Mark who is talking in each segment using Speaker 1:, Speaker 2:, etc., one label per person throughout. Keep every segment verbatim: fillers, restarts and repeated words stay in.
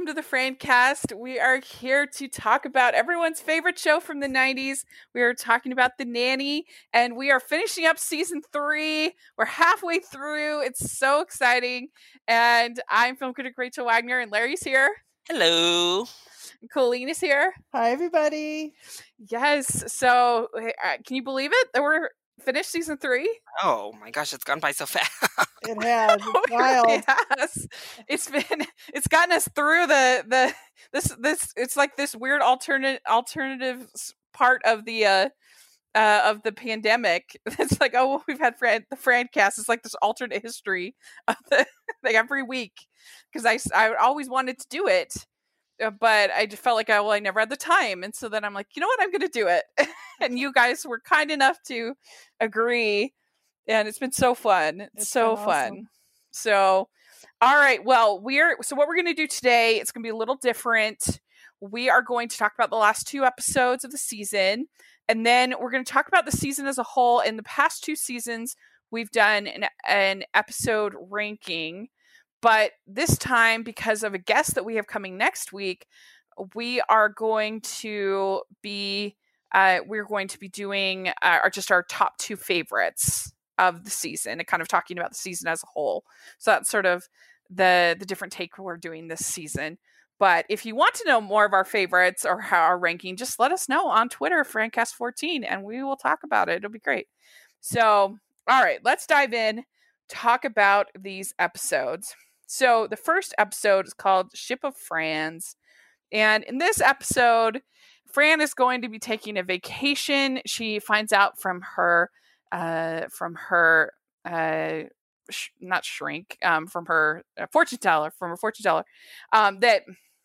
Speaker 1: to the Francast. We are here to talk about everyone's favorite show from the nineties. We are talking about The Nanny, and we are finishing up season three. We're halfway through. It's so exciting. And I'm film critic Rachel Wagner, and Larry's here.
Speaker 2: Hello.
Speaker 1: And Colleen is here.
Speaker 3: Hi, everybody.
Speaker 1: Yes. So, uh, can you believe it that we're finished season three?
Speaker 2: Oh my gosh, it's gone by so fast.
Speaker 3: It has. It's
Speaker 1: It
Speaker 3: wild.
Speaker 1: really has. It's been. It's gotten us through the the this this. It's like this weird alternate alternative part of the uh, uh of the pandemic. It's like, oh, we've had Fran, the Francast. It's like this alternate history of the like every week, because I I always wanted to do it. But I just felt like I well, I never had the time, and so then I'm like, you know what, I'm going to do it. And you guys were kind enough to agree, and it's been so fun. It's,
Speaker 3: It's
Speaker 1: so
Speaker 3: been
Speaker 1: fun.
Speaker 3: awesome.
Speaker 1: So, all right, well, we're so what we're going to do today. It's going to be a little different. We are going to talk about the last two episodes of the season, and then we're going to talk about the season as a whole. In the past two seasons, we've done an, an episode ranking. But this time, because of a guest that we have coming next week, we are going to be uh, we're going to be doing uh, our, just our top two favorites of the season, and kind of talking about the season as a whole. So that's sort of the the different take we're doing this season. But if you want to know more of our favorites or how our ranking, just let us know on Twitter, Francast fourteen, and we will talk about it. It'll be great. So, all right, let's dive in, talk about these episodes. So the first episode is called Ship of Fran's. And in this episode, Fran is going to be taking a vacation. She finds out from her, uh, from her, uh, sh- not shrink, um, from her uh, fortune teller, from her fortune teller, um, that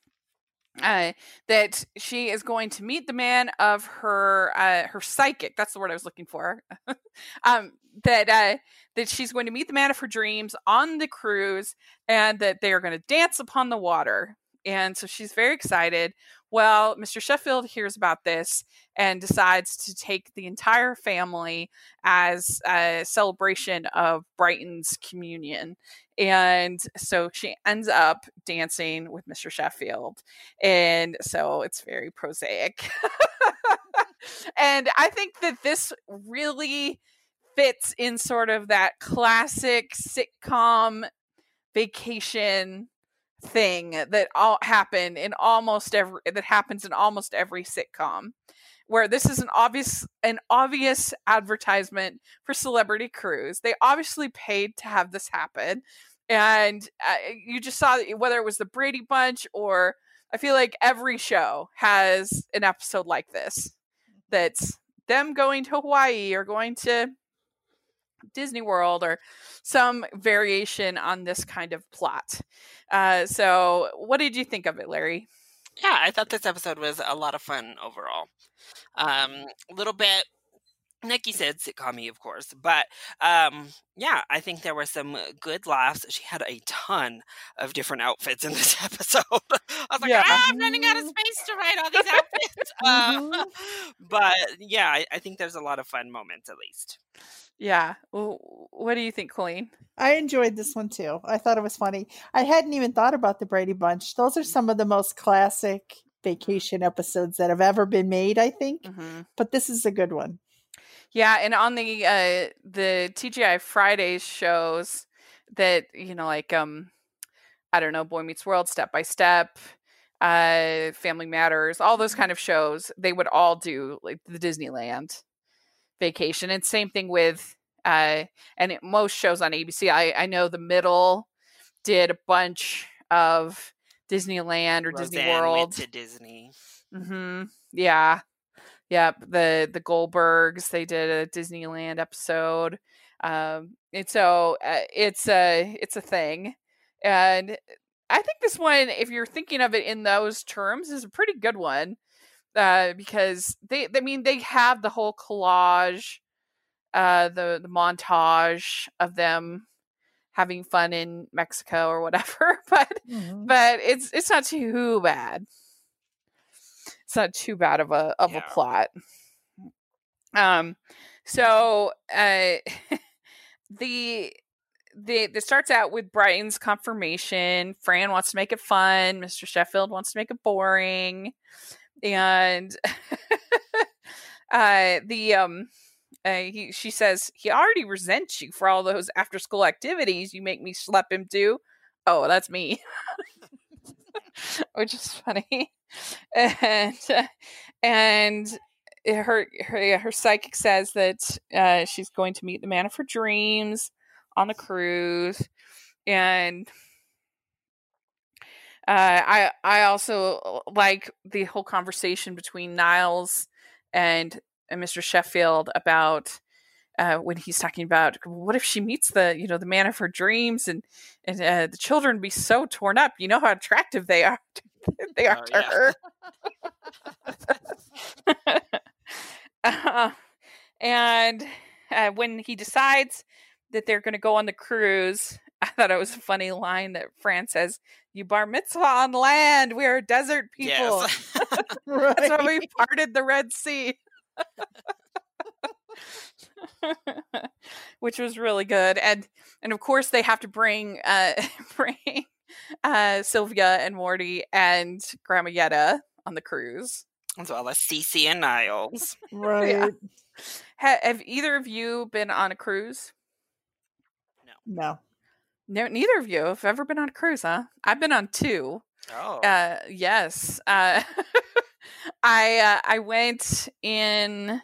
Speaker 1: uh, that she is going to meet the man of her uh, her psychic. That's the word I was looking for. um, that uh, that she's going to meet the man of her dreams on the cruise, and that they are going to dance upon the water. And so she's very excited. Well, Mister Sheffield hears about this and decides to take the entire family as a celebration of Brighton's communion. And so she ends up dancing with Mister Sheffield. And so it's very prosaic. And I think that this really fits in sort of that classic sitcom vacation thing that all happened in almost every that happens in almost every sitcom, where this is an obvious an obvious advertisement for Celebrity Cruise. They obviously paid to have this happen, and uh, you just saw whether it was the Brady Bunch, or I feel like every show has an episode like this that's them going to Hawaii or going to Disney World or some variation on this kind of plot. Uh, so what did you think of it, Larry?
Speaker 2: Yeah, I thought this episode was a lot of fun overall. Um, a little bit, like you said, sitcom-y, of course. But um, yeah, I think there were some good laughs. She had a ton of different outfits in this episode. I was like,
Speaker 1: Yeah.
Speaker 2: ah, I'm running out of space to write all these outfits. uh,
Speaker 3: Mhm.
Speaker 2: but yeah, I, I think there's a lot of fun moments, at least.
Speaker 1: Yeah. Well, what do you think, Colleen?
Speaker 3: I enjoyed this one too. I thought it was funny. I hadn't even thought about the Brady Bunch. Those are some of the most classic vacation episodes that have ever been made, I think.
Speaker 1: Mm-hmm.
Speaker 3: But this is a good one.
Speaker 1: Yeah, and on the uh, the T G I Fridays shows that, you know, like um, I don't know, Boy Meets World, Step by Step, uh, Family Matters, all those kind of shows, they would all do like the Disneyland vacation. And same thing with uh, and it, most shows on A B C. I I know The Middle did a bunch of Disneyland or Disney
Speaker 2: Roseanne
Speaker 1: World.
Speaker 2: went to Disney.
Speaker 1: Mm-hmm. Yeah. Yep. The the Goldbergs, they did a Disneyland episode. Um, and so uh, it's a it's a thing, and I think this one, if you're thinking of it in those terms, is a pretty good one, uh, because they I mean they have the whole collage, uh, the the montage of them having fun in Mexico or whatever, but
Speaker 3: Mhm.
Speaker 1: but it's it's not too bad. It's not too bad of a of
Speaker 2: Yeah.
Speaker 1: a plot. Um, so uh, the the it starts out with Brighton's confirmation. Fran wants to make it fun. Mister Sheffield wants to make it boring, and uh, the um, uh, he she says he already resents you for all those after school activities you make me schlep him to. Oh, that's me, which is funny, and uh, and. Her her her psychic says that uh, she's going to meet the man of her dreams on the cruise, and uh, I I also like the whole conversation between Niles and, and Mister Sheffield about uh, when he's talking about what if she meets the you know the man of her dreams and and uh, the children be so torn up. You know how attractive they are. they are
Speaker 2: Oh,
Speaker 1: to
Speaker 2: yeah.
Speaker 1: her. Uh, and uh, when he decides that they're going to go on the cruise, I thought it was a funny line that Fran says, "You bar mitzvah on land. We are desert people."
Speaker 2: Yes.
Speaker 3: Right.
Speaker 1: That's why we parted the Red Sea. Which was really good. And and of course they have to bring uh bring uh Sylvia and Morty and Grandma Yetta on the cruise.
Speaker 2: As well as Cece and Niles.
Speaker 3: Right.
Speaker 1: Yeah. Ha- have either of you been on a cruise?
Speaker 3: No.
Speaker 1: No, neither of you have ever been on a cruise, huh? I've been on two.
Speaker 2: Oh.
Speaker 1: Uh, yes. Uh, I uh, I went in.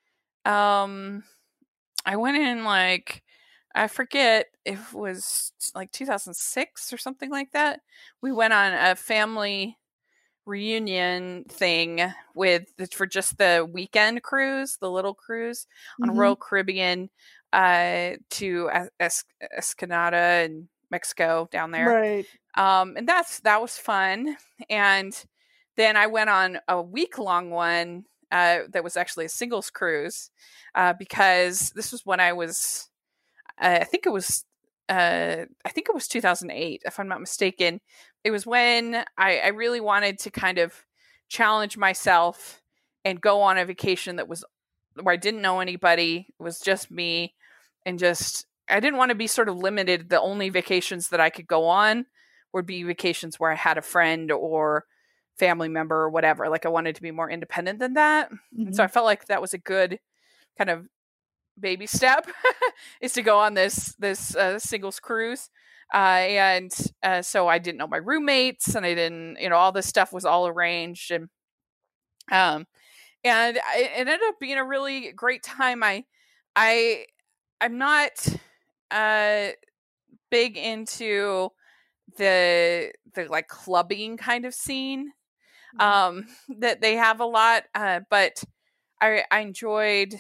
Speaker 1: Um, I went in like I forget if it was like two thousand six or something like that. We went on a family reunion thing with for just the weekend cruise, the little cruise on
Speaker 3: Mhm.
Speaker 1: Royal Caribbean uh to es- Escanada in Mexico down there.
Speaker 3: Right.
Speaker 1: Um and that's that was fun. And then I went on a week long one uh that was actually a singles cruise uh because this was when I was uh, I think it was uh I think it was two thousand eight if I'm not mistaken. It was when I, I really wanted to kind of challenge myself and go on a vacation that was where I didn't know anybody. It was just me, and just I didn't want to be sort of limited. The only vacations that I could go on would be vacations where I had a friend or family member or whatever. Like I wanted to be more independent than that.
Speaker 3: Mhm.
Speaker 1: And so I felt like that was a good kind of baby step is to go on this this uh, singles cruise. Uh, and uh, so I didn't know my roommates, and I didn't, you know, all this stuff was all arranged, and um, and I, it ended up being a really great time. I, I, I'm not uh big into the the like clubbing kind of scene um that they have a lot, uh, but I I enjoyed.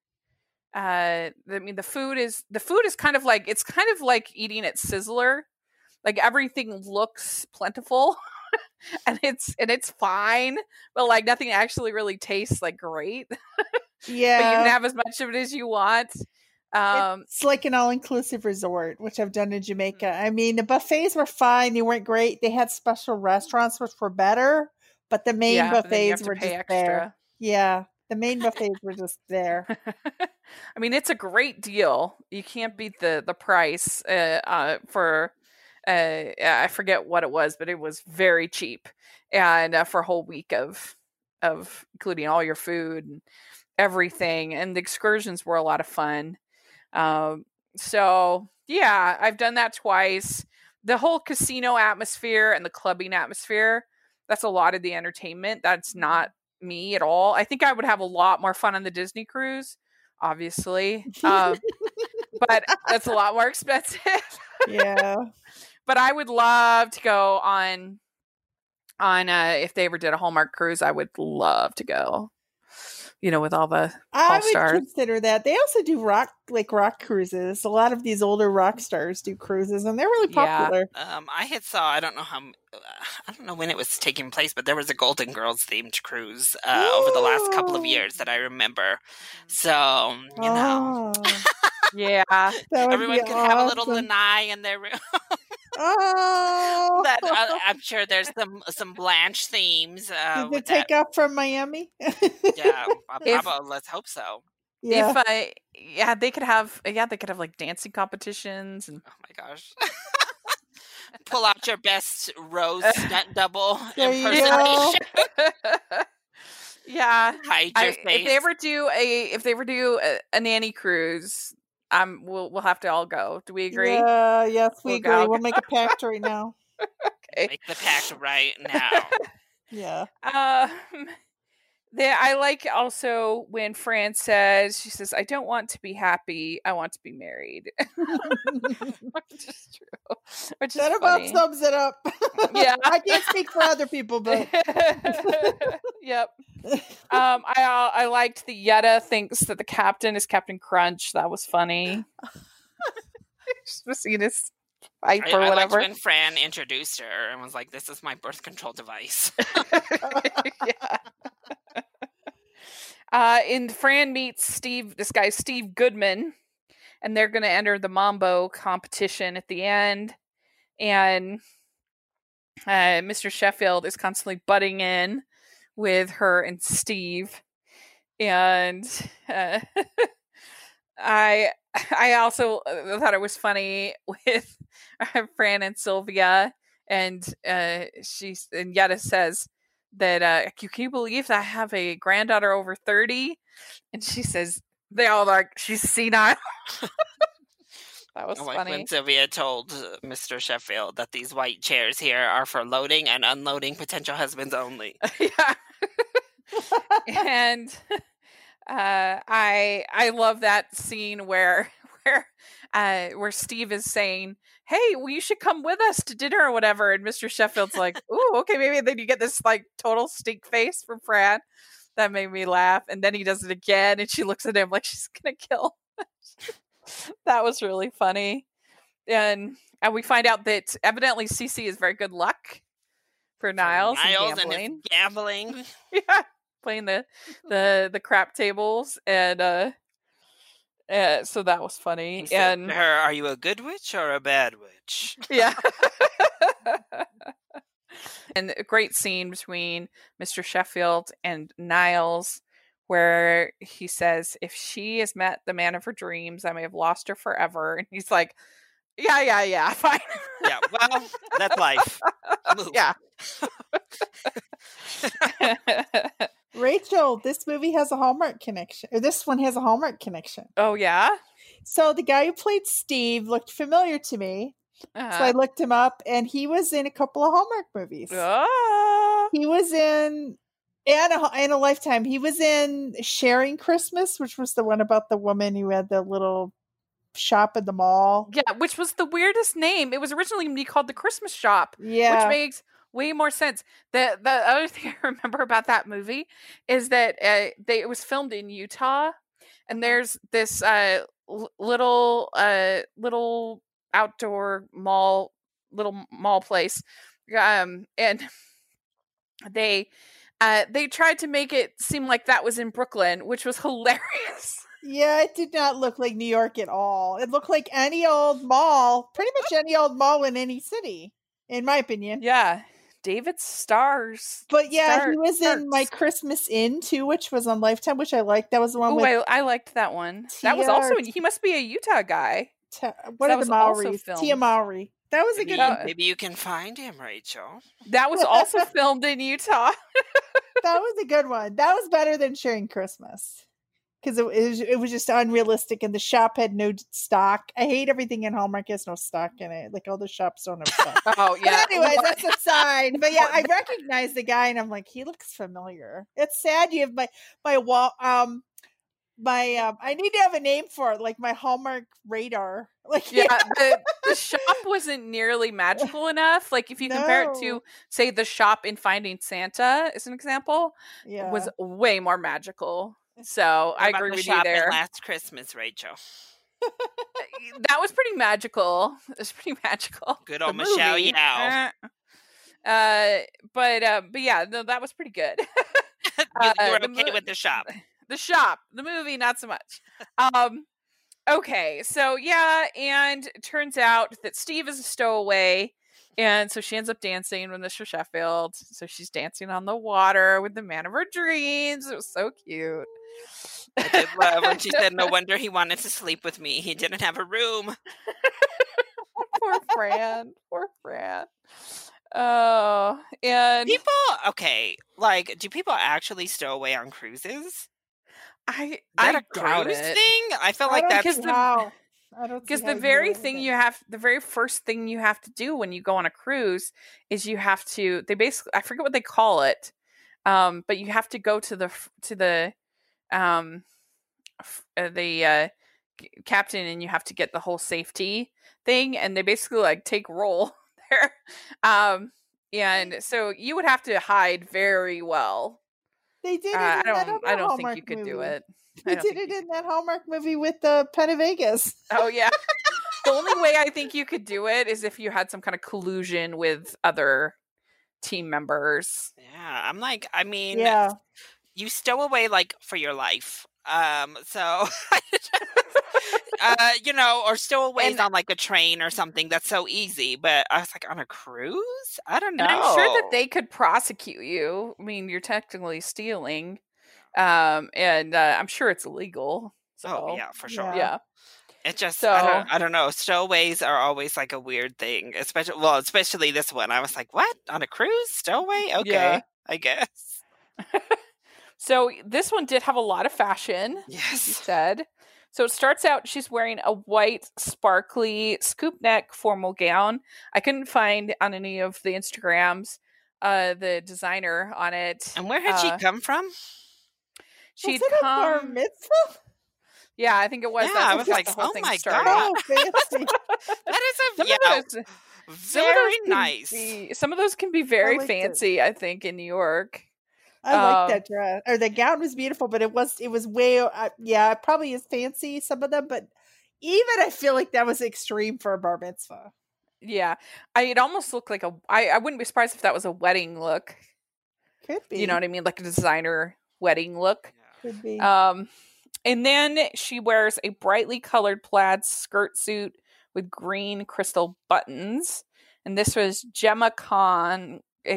Speaker 1: Uh, I mean, the food is the food is kind of like it's kind of like eating at Sizzler. Like everything looks plentiful, and it's and it's fine, but like nothing actually really tastes like great. But you can
Speaker 3: Yeah.
Speaker 1: have as much of it as you want. Um,
Speaker 3: It's like an all-inclusive resort, which I've done in Jamaica. I mean, the buffets were fine. They weren't great. They had special restaurants, which were better, but the main
Speaker 1: yeah, but then you have
Speaker 3: buffets
Speaker 1: to
Speaker 3: were
Speaker 1: pay
Speaker 3: just
Speaker 1: extra.
Speaker 3: there. Yeah. The main buffets were just there.
Speaker 1: I mean, it's a great deal. You can't beat the the price uh, uh, for. Uh, I forget what it was, but it was very cheap, and uh, for a whole week of of including all your food and everything, and the excursions were a lot of fun. Um, so yeah, I've done that twice. The whole casino atmosphere and the clubbing atmosphere, that's a lot of the entertainment. That's not me at all. I think I would have a lot more fun on the Disney cruise, obviously. Um, but that's a lot more expensive.
Speaker 3: Yeah.
Speaker 1: But I would love to go on on uh, if they ever did a Hallmark cruise, I would love to go. You know, with all the
Speaker 3: I
Speaker 1: Paul
Speaker 3: would
Speaker 1: stars.
Speaker 3: consider that. They also do rock, like rock cruises. A lot of these older rock stars do cruises, and they're really
Speaker 1: Yeah.
Speaker 3: popular.
Speaker 2: Um, I had saw. I don't know how. Uh, I don't know when it was taking place, but there was a Golden Girls themed cruise uh, over the last couple of years that I remember. So you know,
Speaker 3: Oh,
Speaker 1: Yeah.
Speaker 3: that would
Speaker 2: everyone
Speaker 3: be
Speaker 2: could have a little
Speaker 3: awesome.
Speaker 2: lanai in their room.
Speaker 3: Oh,
Speaker 2: that uh, I'm sure there's some some Blanche themes. Uh,
Speaker 3: did they
Speaker 2: with that.
Speaker 3: take off from Miami?
Speaker 2: Yeah, uh,
Speaker 1: If-
Speaker 2: probably. Let's hope so.
Speaker 3: Yeah.
Speaker 1: If I, yeah, they could have, yeah, they could have like dancing competitions and.
Speaker 2: Oh my gosh. Pull out your best Rose stunt double
Speaker 3: There you
Speaker 2: impersonation.
Speaker 1: Yeah,
Speaker 2: Hide
Speaker 1: I,
Speaker 2: your face.
Speaker 1: if they ever do a, if they ever do a, a nanny cruise, um, we'll we'll have to all go. Do we agree?
Speaker 3: Yeah, yes, we
Speaker 1: We'll
Speaker 3: agree.
Speaker 1: go.
Speaker 3: We'll make a pact right now.
Speaker 1: Okay.
Speaker 2: Make the pact right now.
Speaker 3: Yeah.
Speaker 1: Um, there, I like also when Fran says, she says, "I don't want to be happy. I want to be married," which is true. Which is
Speaker 3: That about
Speaker 1: funny.
Speaker 3: sums it up.
Speaker 1: Yeah.
Speaker 3: I can't speak for other people, but
Speaker 1: Yep. Um, I uh, I liked the Yetta thinks that the captain is Captain Crunch. That was funny. Just seen his pipe
Speaker 2: I,
Speaker 1: or
Speaker 2: I liked
Speaker 1: whatever.
Speaker 2: when Fran introduced her and was like, "This is my birth control device."
Speaker 1: Yeah. Uh, and Fran meets Steve. This guy Steve Goodman, and they're going to enter the Mambo competition at the end. And uh, Mister Sheffield is constantly butting in with her and Steve. And uh, I I also thought it was funny with Fran and Sylvia, and uh, she's and Yetta says that uh, can you believe that I have a granddaughter over thirty? And she says they all like she's senile. That was
Speaker 2: I like
Speaker 1: funny.
Speaker 2: when Sylvia told uh, Mister Sheffield that these white chairs here are for loading and unloading potential husbands only.
Speaker 1: Yeah. And uh, I I love that scene where where uh, where Steve is saying, "Hey, well, you should come with us to dinner or whatever," and Mister Sheffield's like, "Ooh, okay, maybe." And then you get this like total stink face from Fran that made me laugh, and then he does it again, and she looks at him like she's gonna kill. That was really funny, and and we find out that evidently Cece is very good luck for Niles,
Speaker 2: Niles
Speaker 1: and
Speaker 2: and his
Speaker 1: gambling.
Speaker 2: gambling.
Speaker 1: Yeah, playing the the the crap tables, and uh, uh so that was funny.
Speaker 2: He said
Speaker 1: And
Speaker 2: to her, "Are you a good witch or a bad witch?"
Speaker 1: yeah. And a great scene between Mister Sheffield and Niles where he says, "If she has met the man of her dreams, I may have lost her forever." And he's like, "Yeah, yeah, yeah, fine."
Speaker 2: Yeah, well, that's life. Move.
Speaker 1: Yeah.
Speaker 3: Rachel, this movie has a Hallmark connection. Or this one has a Hallmark connection.
Speaker 1: Oh yeah.
Speaker 3: So the guy who played Steve looked familiar to me.
Speaker 1: Uh-huh.
Speaker 3: So I looked him up, and he was in a couple of Hallmark movies.
Speaker 1: Oh.
Speaker 3: He was in and a, and a Lifetime. He was in Sharing Christmas, which was the one about the woman who had the little shop at the mall.
Speaker 1: Yeah, which was the weirdest name. It was originally going to be called The Christmas Shop,
Speaker 3: Yeah.
Speaker 1: which makes way more sense. The the other thing I remember about that movie is that uh, they it was filmed in Utah, and there's this uh, l- little uh, little outdoor mall, little mall place, um, and they uh, they tried to make it seem like that was in Brooklyn, which was hilarious.
Speaker 3: Yeah, it did not look like New York at all. It looked like any old mall, pretty much any old mall in any city, in my opinion.
Speaker 1: Yeah, David Stars.
Speaker 3: But yeah,
Speaker 1: Star-
Speaker 3: he was in My
Speaker 1: Starks.
Speaker 3: Christmas Inn too, which was on Lifetime, which I liked. That was the one
Speaker 1: Oh,
Speaker 3: with
Speaker 1: I, I liked that one. That was also in, he must be a Utah guy.
Speaker 3: Ta- what
Speaker 1: that
Speaker 3: are
Speaker 1: was
Speaker 3: the
Speaker 1: also
Speaker 3: Maoris?
Speaker 1: filmed.
Speaker 3: Tia Mowry. That was a
Speaker 2: Maybe,
Speaker 3: good
Speaker 1: one.
Speaker 2: maybe you can find him, Rachel.
Speaker 1: That was also filmed in Utah.
Speaker 3: That was a good one. That was better than Sharing Christmas. Because it, it, was, it was just unrealistic, and the shop had no stock. I hate everything in Hallmark has no stock in it. Like all the shops don't have stock.
Speaker 1: Oh yeah.
Speaker 3: But anyways, that's a sign. But yeah, I recognize the guy, and I'm like, he looks familiar. It's sad you have my my wall. Um, my um, I need to have a name for it, like my Hallmark radar. Like
Speaker 1: Yeah, the, the shop wasn't nearly magical enough. Like if you compare it
Speaker 3: No.
Speaker 1: to, say, the shop in Finding Santa, as an example,
Speaker 3: yeah.
Speaker 1: was way more magical. So I
Speaker 2: What about
Speaker 1: agree
Speaker 2: the
Speaker 1: with
Speaker 2: shop
Speaker 1: you
Speaker 2: at
Speaker 1: there.
Speaker 2: Last Christmas, Rachel.
Speaker 1: That was pretty magical. It was pretty magical.
Speaker 2: Good
Speaker 1: The
Speaker 2: old Michelle
Speaker 1: movie,
Speaker 2: Yao.
Speaker 1: eh. Uh, but uh, but yeah, no, that was pretty good.
Speaker 2: You,
Speaker 1: Uh,
Speaker 2: you were
Speaker 1: the
Speaker 2: okay
Speaker 1: mo-
Speaker 2: with the shop.
Speaker 1: The shop, the movie, not so much. Um, okay, so yeah, and it turns out that Steve is a stowaway, And so she ends up dancing with Mister Sheffield. So she's dancing on the water with the man of her dreams. It was so cute.
Speaker 2: I did love when she said, no wonder he wanted to sleep with me. He didn't have a room.
Speaker 1: Poor Fran. Poor Fran. Oh, and
Speaker 2: People, okay, like, do people actually stow away on cruises?
Speaker 1: I
Speaker 2: Is
Speaker 1: I
Speaker 2: that a
Speaker 1: doubt
Speaker 2: cruise
Speaker 1: it.
Speaker 2: thing? I feel
Speaker 3: I
Speaker 2: like
Speaker 3: don't
Speaker 2: that's
Speaker 3: see
Speaker 1: the-
Speaker 3: how. I don't see
Speaker 1: Because
Speaker 3: how
Speaker 1: the
Speaker 3: you
Speaker 1: very
Speaker 3: live
Speaker 1: thing
Speaker 3: it.
Speaker 1: you have, the very first thing you have to do when you go on a cruise is you have to. They basically, I forget what they call it, um, but you have to go to the f- to the um f- uh, the uh, c- captain, and you have to get the whole safety thing, and they basically like take roll there, um, and so you would have to hide very well.
Speaker 3: They did it
Speaker 1: Uh,
Speaker 3: in
Speaker 1: I
Speaker 3: that
Speaker 1: don't,
Speaker 3: other
Speaker 1: I don't
Speaker 3: Hallmark
Speaker 1: think you could do
Speaker 3: movie.
Speaker 1: it. I
Speaker 3: They
Speaker 1: don't
Speaker 3: did
Speaker 1: think
Speaker 3: it
Speaker 1: you
Speaker 3: in that Hallmark movie with the Penn Vegas.
Speaker 1: Oh yeah. The only way I think you could do it is if you had some kind of collusion with other team members.
Speaker 2: Yeah, I'm like, I mean,
Speaker 3: Yeah.
Speaker 2: you stow away like for your life. Um, so uh, you know, or stowaways
Speaker 1: And-
Speaker 2: on like a train or something. That's so easy. But I was like, on a cruise? I don't know.
Speaker 1: And I'm sure that they could prosecute you. I mean, you're technically stealing. Um, and uh, I'm sure it's illegal. So,
Speaker 2: Oh yeah, for sure.
Speaker 3: Yeah.
Speaker 1: yeah.
Speaker 2: It just
Speaker 1: So-
Speaker 2: I don't I don't know. Stowaways are always like a weird thing. Especially well, especially this one. I was like, what? On a cruise? Stowaway? Okay.
Speaker 1: Yeah.
Speaker 2: I guess.
Speaker 1: So this one did have a lot of fashion, as you
Speaker 2: Yes.
Speaker 1: said. So it starts out, she's wearing a white, sparkly, scoop neck formal gown. I couldn't find on any of the Instagrams uh, the designer on it.
Speaker 2: And where had
Speaker 1: Uh,
Speaker 2: she come from?
Speaker 1: She'd
Speaker 3: was it a bar
Speaker 1: come.
Speaker 3: mitzvah?
Speaker 1: Yeah, I think it was.
Speaker 2: Yeah,
Speaker 1: That's
Speaker 2: I
Speaker 1: what
Speaker 2: was
Speaker 1: got
Speaker 2: like,
Speaker 1: the whole
Speaker 2: oh
Speaker 1: thing
Speaker 2: my
Speaker 1: started.
Speaker 2: God.
Speaker 3: Oh, fancy.
Speaker 2: That is a
Speaker 1: Some
Speaker 2: yeah,
Speaker 1: of those, some of
Speaker 2: very
Speaker 1: those can
Speaker 2: nice.
Speaker 1: be- some of those can be very
Speaker 3: liked it.
Speaker 1: fancy. I think in New York.
Speaker 3: I like
Speaker 1: Um,
Speaker 3: that dress. Or the gown was beautiful, but it was it was way uh, yeah, it probably is fancy some of them, but even I feel like that was extreme for a bar mitzvah.
Speaker 1: Yeah, I it almost looked like a. I I wouldn't be surprised if that was a wedding look.
Speaker 3: Could be.
Speaker 1: You know what I mean, like a designer wedding look.
Speaker 3: Could be.
Speaker 1: Um, and then she wears a brightly colored plaid skirt suit with green crystal buttons. And this was Gemma Khan,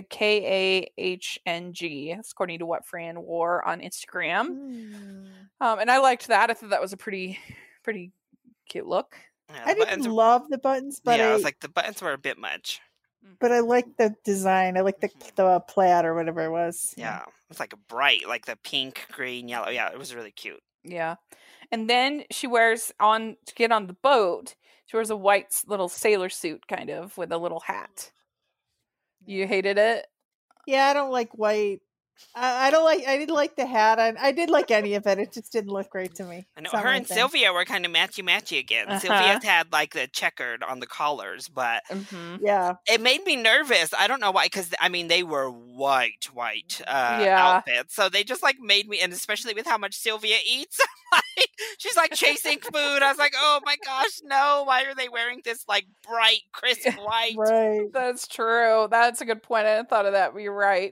Speaker 1: K A H N G, that's according to what Fran wore on Instagram.
Speaker 3: Hmm.
Speaker 1: Um, and I liked that. I thought that was a pretty, pretty cute look.
Speaker 2: Yeah,
Speaker 3: I
Speaker 2: the
Speaker 3: didn't
Speaker 2: buttons were-
Speaker 3: love the buttons, but
Speaker 2: yeah, I
Speaker 3: I,
Speaker 2: was like the buttons were a bit much.
Speaker 3: but I like the design. I like the
Speaker 2: Mhm.
Speaker 3: the plaid or whatever it was.
Speaker 2: Yeah, it's like a bright, like the pink, green, yellow. Yeah, it was really cute.
Speaker 1: Yeah. And then she wears on to get on the boat. She wears a white s- little sailor suit, kind of with a little hat. You hated it?
Speaker 3: Yeah, I don't like white. I, I don't like. I didn't like the hat. I, I did like any of it. It just didn't look great to me.
Speaker 2: I know
Speaker 3: It's not
Speaker 2: her
Speaker 3: my
Speaker 2: and
Speaker 3: thing.
Speaker 2: Sylvia were kind of matchy matchy again.
Speaker 1: Uh-huh.
Speaker 2: Sylvia's had like the checkered on the collars, but
Speaker 1: Mm-hmm.
Speaker 3: Yeah,
Speaker 2: it made me nervous. I don't know why, because I mean they were white, white uh,
Speaker 1: Yeah.
Speaker 2: outfits, so they just like made me, and especially with how much Sylvia eats, like she's like chasing food. I was like, oh my gosh, no! Why are they wearing this like bright, crisp white?
Speaker 3: right.
Speaker 1: That's true. That's a good point. I hadn't thought of that, but you're right.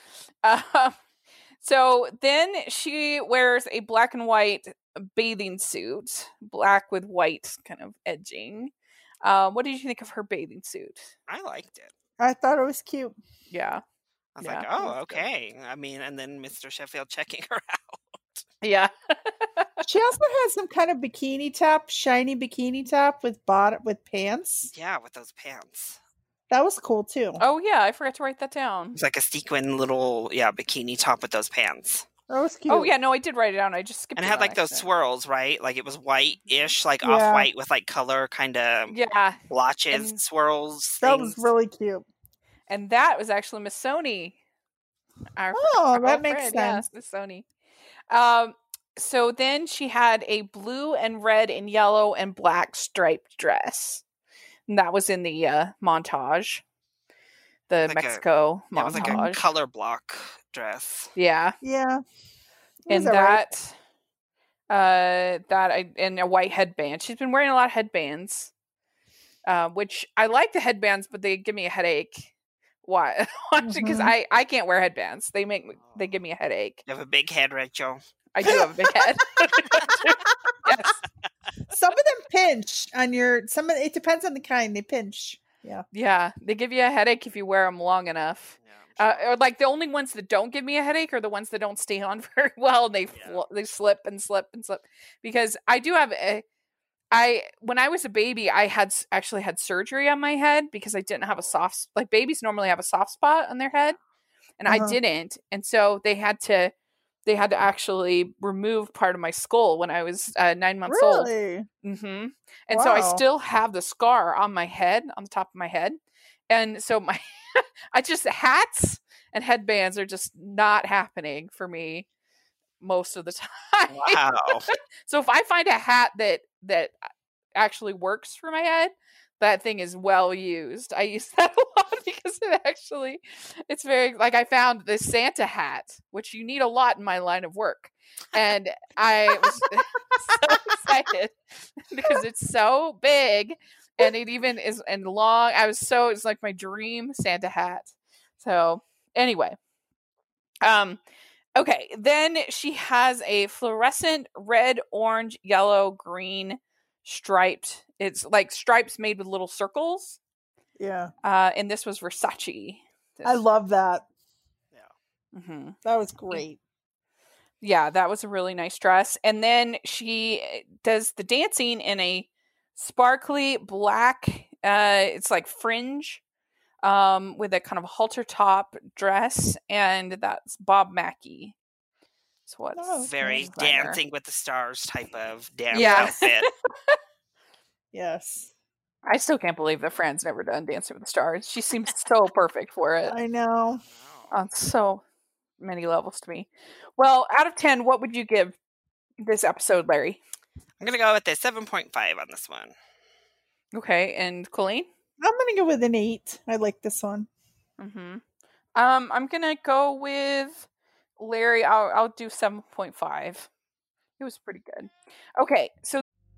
Speaker 1: Um, so then she wears a black and white bathing suit, black with white kind of edging. Um, what did you think of her bathing suit?
Speaker 2: I liked it.
Speaker 3: I thought it was cute.
Speaker 1: Yeah.
Speaker 2: I was
Speaker 1: Yeah,
Speaker 2: like,
Speaker 1: it
Speaker 2: oh,
Speaker 1: was good.
Speaker 2: okay. I mean, and then Mister Sheffield checking her out.
Speaker 1: Yeah.
Speaker 3: She also has some kind of bikini top, shiny bikini top with bottom with pants.
Speaker 2: Yeah, with those pants.
Speaker 3: That was cool too.
Speaker 1: Oh, yeah. I forgot to write that down.
Speaker 2: It's like a sequin little, yeah, bikini top with those pants.
Speaker 3: That was cute.
Speaker 1: Oh, yeah. No, I did write it down. I just skipped
Speaker 2: And it
Speaker 1: it
Speaker 2: had
Speaker 1: on
Speaker 2: like those
Speaker 1: accident.
Speaker 2: swirls, right? Like it was white-ish, like
Speaker 3: Yeah.
Speaker 2: off-white with like color kind of
Speaker 1: Yeah.
Speaker 2: blotches,
Speaker 1: And
Speaker 2: swirls.
Speaker 3: that
Speaker 2: things.
Speaker 3: was really cute.
Speaker 1: And that was actually Miss Sony. Our,
Speaker 3: Oh,
Speaker 1: our
Speaker 3: that
Speaker 1: old
Speaker 3: makes
Speaker 1: friend, yeah,
Speaker 3: sense.
Speaker 1: Miss Sony. Um, so then she had a blue and red and yellow and black striped dress. And that was in the uh, montage. The
Speaker 2: Like a-
Speaker 1: Mexico
Speaker 2: Yeah, it was like a
Speaker 1: montage.
Speaker 2: color block dress.
Speaker 1: yeah.
Speaker 3: Yeah. It
Speaker 1: And
Speaker 3: was alright.
Speaker 1: that uh that I and a white headband. She's been wearing a lot of headbands. Uh, which I like the headbands, but they give me a headache. Why? Because
Speaker 3: Mhm.
Speaker 1: I I can't wear headbands. They make me, they give me a headache.
Speaker 2: You have a big head, Rachel.
Speaker 1: I do have a big head. Yes.
Speaker 3: Some of them pinch on your. Some of it depends on the kind. They pinch. Yeah.
Speaker 1: Yeah, they give you a headache if you wear them long enough.
Speaker 2: Yeah,
Speaker 1: Uh, or like the only ones that don't give me a headache are the ones that don't stay on very well, and they
Speaker 2: Yeah.
Speaker 1: fl- they slip and slip and slip. Because I do have a, I when I was a baby, I had s- actually had surgery on my head because I didn't have a soft s- like babies normally have a soft spot on their head, and I
Speaker 3: Uh-huh.
Speaker 1: didn't, and so they had to they had to actually remove part of my skull when I was uh, nine months old.
Speaker 3: Really?
Speaker 1: Mm-hmm. And so I
Speaker 3: Wow.
Speaker 1: still have the scar on my head, on the top of my head. And so my, I just, hats and headbands are just not happening for me most of the time.
Speaker 2: Wow.
Speaker 1: So if I find a hat that, that actually works for my head, that thing is well used. I use that a lot because it actually, it's very, like I found this Santa hat, which you need a lot in my line of work. And I was so excited because it's so big and it even is and long. I was so, it's like my dream Santa hat. So anyway, um, okay. Then she has a fluorescent red, orange, yellow, green striped. It's like stripes made with little circles.
Speaker 3: Yeah.
Speaker 1: Uh, and this was Versace. This,
Speaker 3: I love that.
Speaker 1: hmm
Speaker 3: That was great.
Speaker 1: Yeah, that was a really nice dress. And then she does the dancing in a sparkly black, uh, it's like fringe, um, with a kind of halter top dress, and that's Bob Mackie. So what's
Speaker 3: Oh,
Speaker 2: Very
Speaker 1: designer.
Speaker 2: Dancing with the Stars type of dance
Speaker 1: Yeah.
Speaker 2: outfit.
Speaker 3: Yes.
Speaker 1: I still can't believe that Fran's never done Dancing with the Stars. She seems so perfect for it
Speaker 3: I know.
Speaker 2: Wow.
Speaker 1: on so many levels to me. Well, out of ten, what would you give this episode, Larry?
Speaker 2: I'm going to go with a seven point five on this one.
Speaker 1: Okay, and Colleen?
Speaker 3: I'm gonna go with an eight. I like this one.
Speaker 1: Mm-hmm. Um, I'm gonna go with Larry. I'll I'll do seven point five. It was pretty good. Okay, so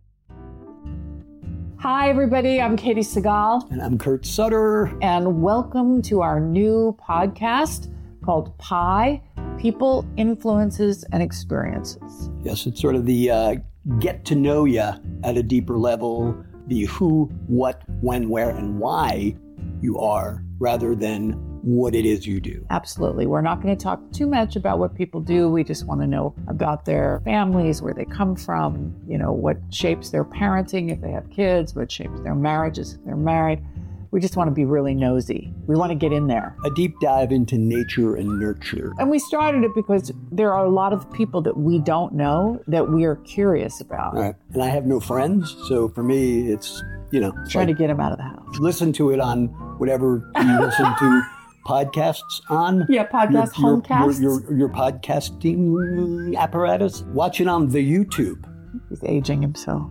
Speaker 4: Hi, everybody. I'm Katie Segal,
Speaker 5: And I'm Kurt Sutter.
Speaker 4: and welcome to our new podcast called Pi People, Influences, and Experiences.
Speaker 5: Yes, it's sort of the uh, get to know you at a deeper level, the who, what, when, where, and why you are, rather than what it is you do.
Speaker 4: Absolutely. We're not going to talk too much about what people do. We just want to know about their families, where they come from, you know, what shapes their parenting if they have kids, what shapes their marriages if they're married. We just want to be really nosy. We want to get in there.
Speaker 5: A deep dive into nature and nurture.
Speaker 4: And we started it because there are a lot of people that we don't know that we are curious about.
Speaker 5: All right. And I have no friends, so for me, it's, you know, it's
Speaker 4: Trying
Speaker 5: like
Speaker 4: to get them out of the house.
Speaker 5: listen to it on whatever you listen to podcasts on.
Speaker 4: Yeah, podcast,
Speaker 5: your,
Speaker 4: homecasts.
Speaker 5: Your, your, your podcasting apparatus. Watch it on the YouTube.
Speaker 4: He's aging himself.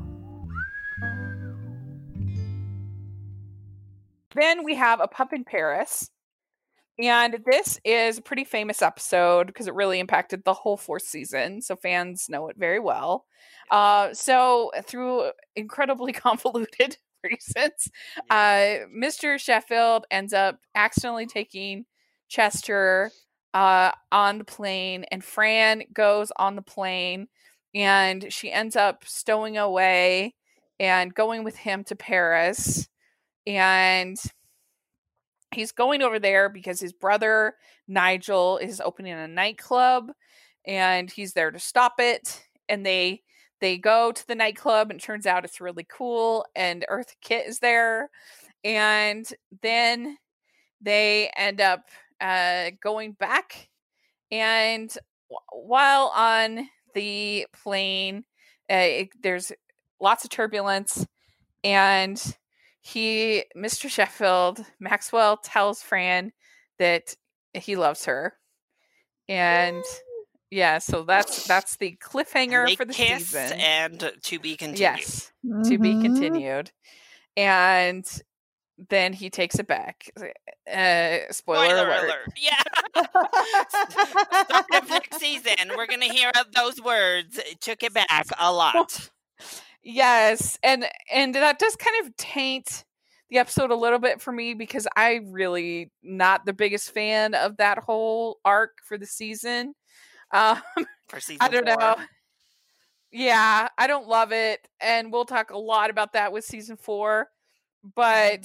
Speaker 1: then we have A Pup in Paris. And this is a pretty famous episode because it really impacted the whole fourth season. So fans know it very well. Uh, so through incredibly convoluted reasons, uh, Mister Sheffield ends up accidentally taking Chester uh, on the plane, and Fran goes on the plane, and she ends up stowing away and going with him to Paris. And he's going over there because his brother Nigel is opening a nightclub, and he's there to stop it. And they they go to the nightclub, and it turns out it's really cool, and Eartha Kitt is there. And then they end up uh, going back, and w- while on the plane, uh, it, there's lots of turbulence, and he, Mister Sheffield, Maxwell tells Fran that he loves her. And yeah, so that's that's the cliffhanger
Speaker 2: They
Speaker 1: for the
Speaker 2: kiss
Speaker 1: season.
Speaker 2: and to be continued.
Speaker 1: Yes, to be
Speaker 3: Mhm.
Speaker 1: continued. And then he takes it back. Uh, spoiler,
Speaker 2: Spoiler
Speaker 1: alert.
Speaker 2: alert. Yeah. Start of next season, we're going to hear those words. It took it back a lot.
Speaker 1: Yes, and and that does kind of taint the episode a little bit for me because I really not the biggest fan of that whole arc for the season. Um,
Speaker 2: For season
Speaker 1: I don't
Speaker 2: four.
Speaker 1: know. Yeah, I don't love it, and we'll talk a lot about that with season four. But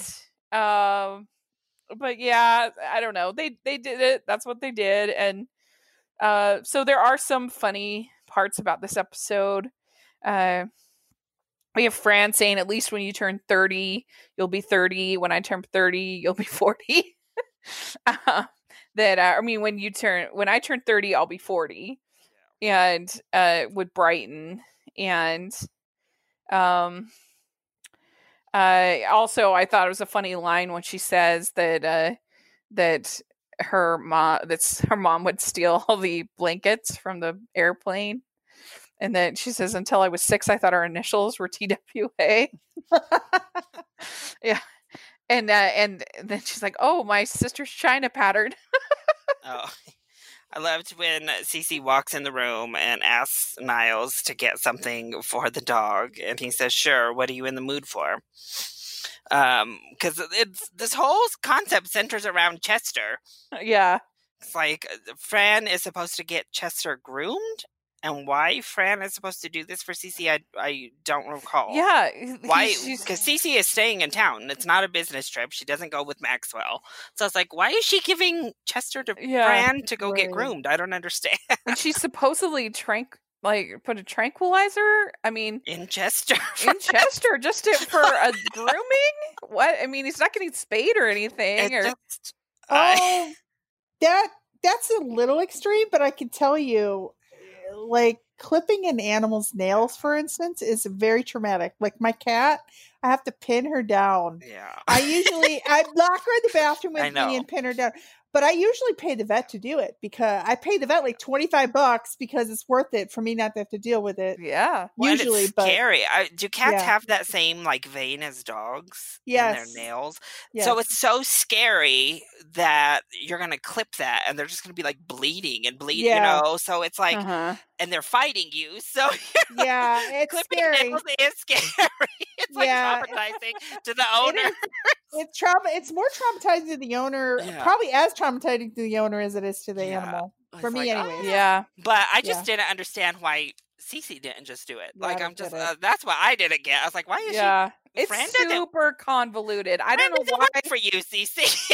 Speaker 1: Um, but yeah, I don't know. They they did it. That's what they did, and uh, so there are some funny parts about this episode. Uh, we have Fran saying, "At least when you turn thirty, you'll be thirty. When I turn thirty, you'll be forty." uh, that uh, I mean, when you turn when I turn thirty, I'll be forty, and uh, with Brighton and um. Uh, also, I thought it was a funny line when she says that uh, that her mom that's her mom would steal all the blankets from the airplane, and then she says, "Until I was six, I thought our initials were T W A." Yeah, and uh, and then she's like, "Oh, my sister's China pattern."
Speaker 2: Oh. I loved when Cece walks in the room and asks Niles to get something for the dog, and he says, "Sure, what are you in the mood for?" Um, because it's this whole concept centers around Chester.
Speaker 1: Yeah,
Speaker 2: It's like Fran is supposed to get Chester groomed, and why Fran is supposed to do this for Cece, I I don't recall.
Speaker 1: yeah.
Speaker 2: Why?
Speaker 1: She's
Speaker 2: Because Cece is staying in town. It's not a business trip. She doesn't go with Maxwell. So I was like, why is she giving Chester to
Speaker 1: Yeah.
Speaker 2: Fran to go get
Speaker 3: Right.
Speaker 2: groomed? I don't understand.
Speaker 1: and she's supposedly trank like put a tranquilizer. I mean,
Speaker 2: In Chester.
Speaker 1: in Chester just to, for a grooming. What? I mean, he's not getting spayed or anything.
Speaker 2: It
Speaker 1: Or
Speaker 2: just, uh,
Speaker 3: Oh, that that's a little extreme, but I can tell you, like clipping an animal's nails, for instance, is very traumatic. Like my cat, I have to pin her down.
Speaker 2: yeah.
Speaker 3: I usually I lock her in the bathroom
Speaker 2: I
Speaker 3: with
Speaker 2: know.
Speaker 3: me and pin her down. But I usually pay the vet to do it because I pay the vet like twenty-five bucks because it's worth it for me not to have to deal with it.
Speaker 1: yeah,
Speaker 2: Well, and
Speaker 3: Usually,
Speaker 2: it's
Speaker 3: but
Speaker 2: scary. I, do cats
Speaker 3: Yeah.
Speaker 2: have that same like vein as dogs in
Speaker 3: Yes.
Speaker 2: their nails?
Speaker 3: yes.
Speaker 2: So it's so scary that you're gonna clip that, and they're just gonna be like bleeding and bleeding.
Speaker 3: Yeah.
Speaker 2: You know, so it's like,
Speaker 1: uh-huh.
Speaker 2: and they're fighting you. So
Speaker 3: yeah, it's
Speaker 2: clipping
Speaker 3: scary.
Speaker 2: nails is scary. It's like
Speaker 3: Yeah.
Speaker 2: traumatizing to the
Speaker 3: It
Speaker 2: owner.
Speaker 3: is. It's trauma. It's more traumatizing to the owner,
Speaker 2: Yeah.
Speaker 3: probably as traumatizing to the owner as it is to the
Speaker 2: Yeah.
Speaker 3: animal.
Speaker 2: It's
Speaker 3: For me,
Speaker 2: like,
Speaker 3: anyways.
Speaker 2: oh.
Speaker 1: Yeah,
Speaker 2: But I just didn't understand why Cece didn't just do it.
Speaker 3: Yeah, I
Speaker 2: Like
Speaker 3: don't
Speaker 2: I'm just
Speaker 3: get it.
Speaker 2: uh, that's what I didn't get. I was like, why is
Speaker 1: yeah.
Speaker 2: she?
Speaker 1: It's
Speaker 2: Fran doesn't-
Speaker 1: super convoluted. I
Speaker 2: Fran
Speaker 1: don't know
Speaker 2: doesn't
Speaker 1: why.
Speaker 2: work for you, Cece.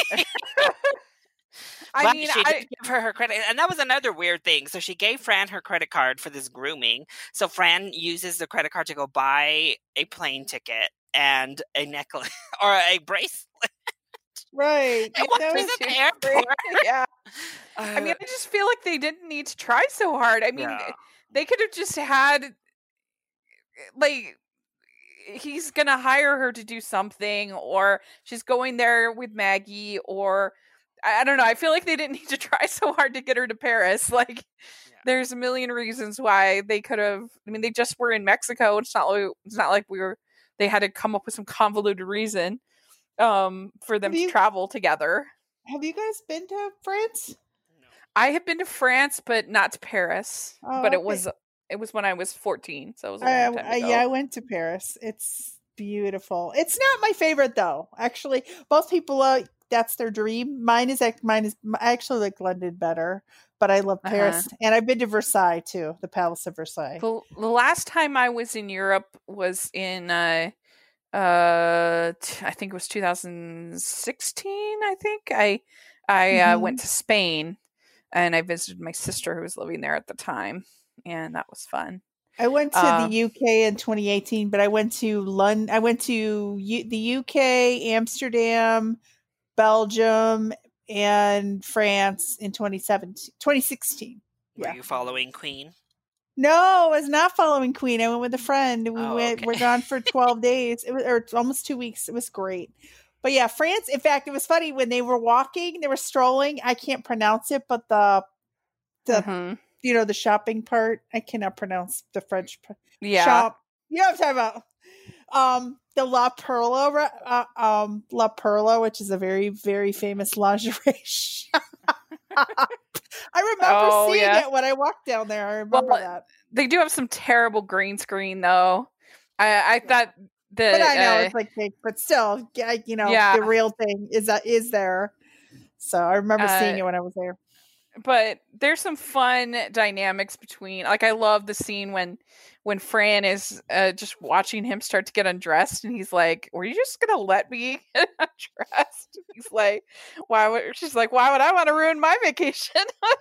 Speaker 1: I
Speaker 2: But
Speaker 1: mean,
Speaker 2: she
Speaker 1: I,
Speaker 2: did give her her credit, and that was another weird thing. So she gave Fran her credit card for this grooming. So Fran uses the credit card to go buy a plane ticket and a necklace or a bracelet.
Speaker 3: Right.
Speaker 2: And
Speaker 3: That
Speaker 2: she's
Speaker 3: was
Speaker 2: at the
Speaker 3: great.
Speaker 2: airport.
Speaker 1: yeah. I mean,
Speaker 2: Uh,
Speaker 1: I just feel like they didn't need to try so hard. I mean,
Speaker 2: yeah.
Speaker 1: they could have just had like he's gonna hire her to do something, or she's going there with Maggie, or I, I don't know. I feel like they didn't need to try so hard to get her to Paris. Like,
Speaker 2: Yeah.
Speaker 1: there's a million reasons why they could have. I mean, they just were in Mexico. It's not like it's not like we were. They had to come up with some convoluted reason um, for them
Speaker 3: Have
Speaker 1: to
Speaker 3: you-
Speaker 1: travel together.
Speaker 3: Have you guys been to France?
Speaker 2: No.
Speaker 1: I have been to France, but not to Paris.
Speaker 3: Oh,
Speaker 1: but it
Speaker 3: okay.
Speaker 1: was it was when I was fourteen, so it was a
Speaker 3: I,
Speaker 1: long time
Speaker 3: I-
Speaker 1: ago.
Speaker 3: yeah, I went to Paris. It's beautiful. It's not my favorite though. Actually, most people uh, that's their dream. Mine is like mine is. I actually like London better, but I love Paris, and I've been to Versailles too, the Palace of Versailles.
Speaker 1: The, the last time I was in Europe was in uh uh t- I think it was two thousand sixteen. I think I I uh,
Speaker 3: Mhm.
Speaker 1: went to Spain and I visited my sister who was living there at the time, and that was fun.
Speaker 3: I went to
Speaker 1: Um,
Speaker 3: the U K in twenty eighteen, but I went to London. I went to U- the U K, Amsterdam, Belgium, and France in twenty seventeen, twenty sixteen.
Speaker 2: Were
Speaker 3: Yeah.
Speaker 2: you following Queen?
Speaker 3: No, I was not following Queen. I went with a friend. We
Speaker 2: Oh,
Speaker 3: went.
Speaker 2: okay.
Speaker 3: We're gone for twelve days. It was or almost two weeks. It was great. But yeah, France. In fact, it was funny when they were walking. They were strolling. I can't pronounce it, but the the
Speaker 1: mhm.
Speaker 3: you know the shopping part. I cannot pronounce the French. part.
Speaker 1: Yeah.
Speaker 3: Shop. You know what I'm talking about? Um, the La Perla, re- uh, um, La Perla, which is a very, very famous lingerie shop. I remember
Speaker 1: Oh,
Speaker 3: seeing
Speaker 1: yeah.
Speaker 3: it when I walked down there. I remember
Speaker 1: Well,
Speaker 3: that.
Speaker 1: They do have some terrible green screen though. I I thought that
Speaker 3: But I know
Speaker 1: uh,
Speaker 3: it's like fake, but still, yeah, you know,
Speaker 1: Yeah.
Speaker 3: the real thing is that is there. So I remember seeing
Speaker 1: Uh,
Speaker 3: it when I was there.
Speaker 1: but there's some fun dynamics between, like, I love the scene when when Fran is uh, just watching him start to get undressed, and he's like, were you just gonna let me get undressed? He's like, why would she's like, why would I want to ruin my vacation?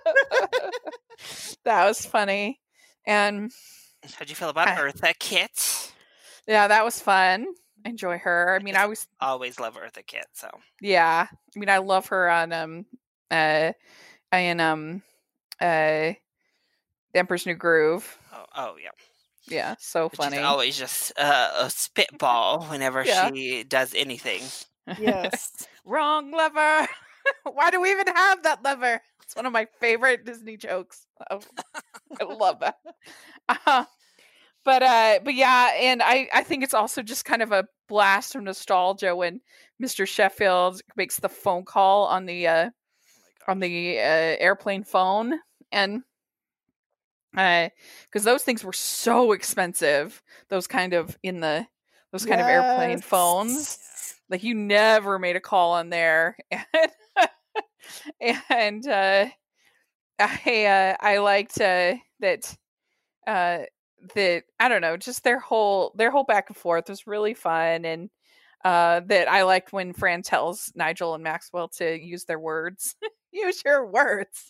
Speaker 1: That was funny. And
Speaker 2: how'd you feel about
Speaker 1: I-
Speaker 2: Eartha Kitt?
Speaker 1: yeah, that was fun. I enjoy her. I mean, I was
Speaker 2: Always love Eartha Kitt, so
Speaker 1: yeah. I mean, I love her on um uh in um uh The Emperor's New Groove.
Speaker 2: oh, oh yeah.
Speaker 1: Yeah, so
Speaker 2: She's
Speaker 1: funny.
Speaker 2: always just uh, a spitball whenever
Speaker 1: Yeah.
Speaker 2: she does anything.
Speaker 3: Yes.
Speaker 1: Wrong lever. Why do we even have that lever? It's one of my favorite Disney jokes. Oh, I love that. Uh, but uh, but yeah, and I I think it's also just kind of a blast of nostalgia when Mister Sheffield makes the phone call on the uh, on the uh, airplane phone, and because those things were so expensive, those kind of in the those kind of airplane
Speaker 3: Yes.
Speaker 1: phones. Like, you never made a call on there, and and uh, I uh, I liked uh, that uh, that I don't know, just their whole their whole back and forth was really fun, and uh, that I liked when Fran tells Nigel and Maxwell to use their words, use your words,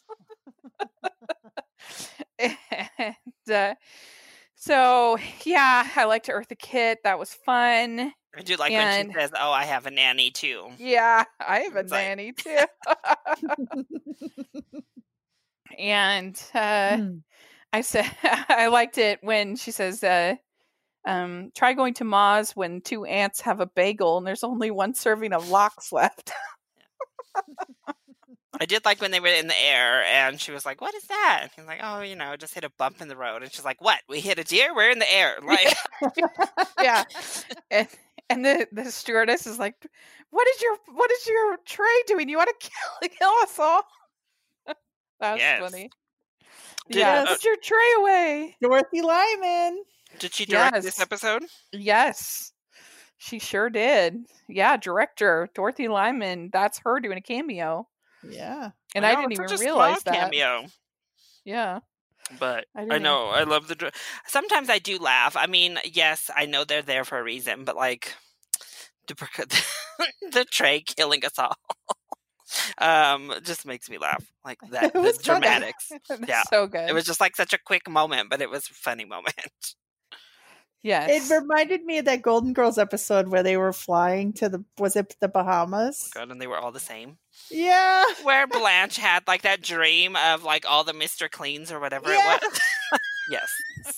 Speaker 1: and uh, so yeah, I liked Eartha Kitt. That was fun.
Speaker 2: I do like
Speaker 1: And-
Speaker 2: when she says, "Oh, I have a nanny too."
Speaker 1: Yeah, I have a
Speaker 2: It's like-
Speaker 1: nanny too. And uh,
Speaker 3: Mm.
Speaker 1: I said I liked it when she says, uh, um, "Try going to Ma's when two ants have a bagel and there's only one serving of lox left."
Speaker 2: I did like when they were in the air and she was like, "What is that?" And he's like, "Oh, you know, just hit a bump in the road." And she's like, "What? We hit a deer? We're in the air." Like,
Speaker 1: Yeah, and and the the stewardess is like, "What is your what is your tray doing? You want to kill kill us all?" That was
Speaker 2: Yes.
Speaker 1: funny.
Speaker 2: Did-
Speaker 1: Yeah,
Speaker 2: uh,
Speaker 1: put your tray away.
Speaker 3: Dorothy Lyman.
Speaker 2: did she direct
Speaker 1: Yes.
Speaker 2: this episode?
Speaker 1: Yes, she sure did. Yeah, director Dorothy Lyman. That's her doing a cameo,
Speaker 3: Yeah.
Speaker 1: and
Speaker 2: I
Speaker 1: I,
Speaker 2: know,
Speaker 1: didn't
Speaker 2: it's
Speaker 1: even
Speaker 2: such a small
Speaker 1: realize that.
Speaker 2: cameo.
Speaker 1: Yeah,
Speaker 2: But
Speaker 1: I
Speaker 2: I,
Speaker 1: didn't
Speaker 2: know I love the. dr- Sometimes I do laugh. I mean, yes, I know they're there for a reason, but like the the tray killing us all, um, just makes me laugh. Like that,
Speaker 3: It
Speaker 2: the
Speaker 3: was funny.
Speaker 2: dramatics.
Speaker 1: That's
Speaker 2: Yeah.
Speaker 1: so good.
Speaker 2: It was just like such a quick moment, but it was a funny moment.
Speaker 1: yes,
Speaker 3: It reminded me of that Golden Girls episode where they were flying to the was it the Bahamas?
Speaker 2: God, and they were all the same.
Speaker 3: Yeah.
Speaker 2: Where Blanche had like that dream of like all the Mister Cleans or whatever
Speaker 3: Yeah.
Speaker 2: it was. Yes.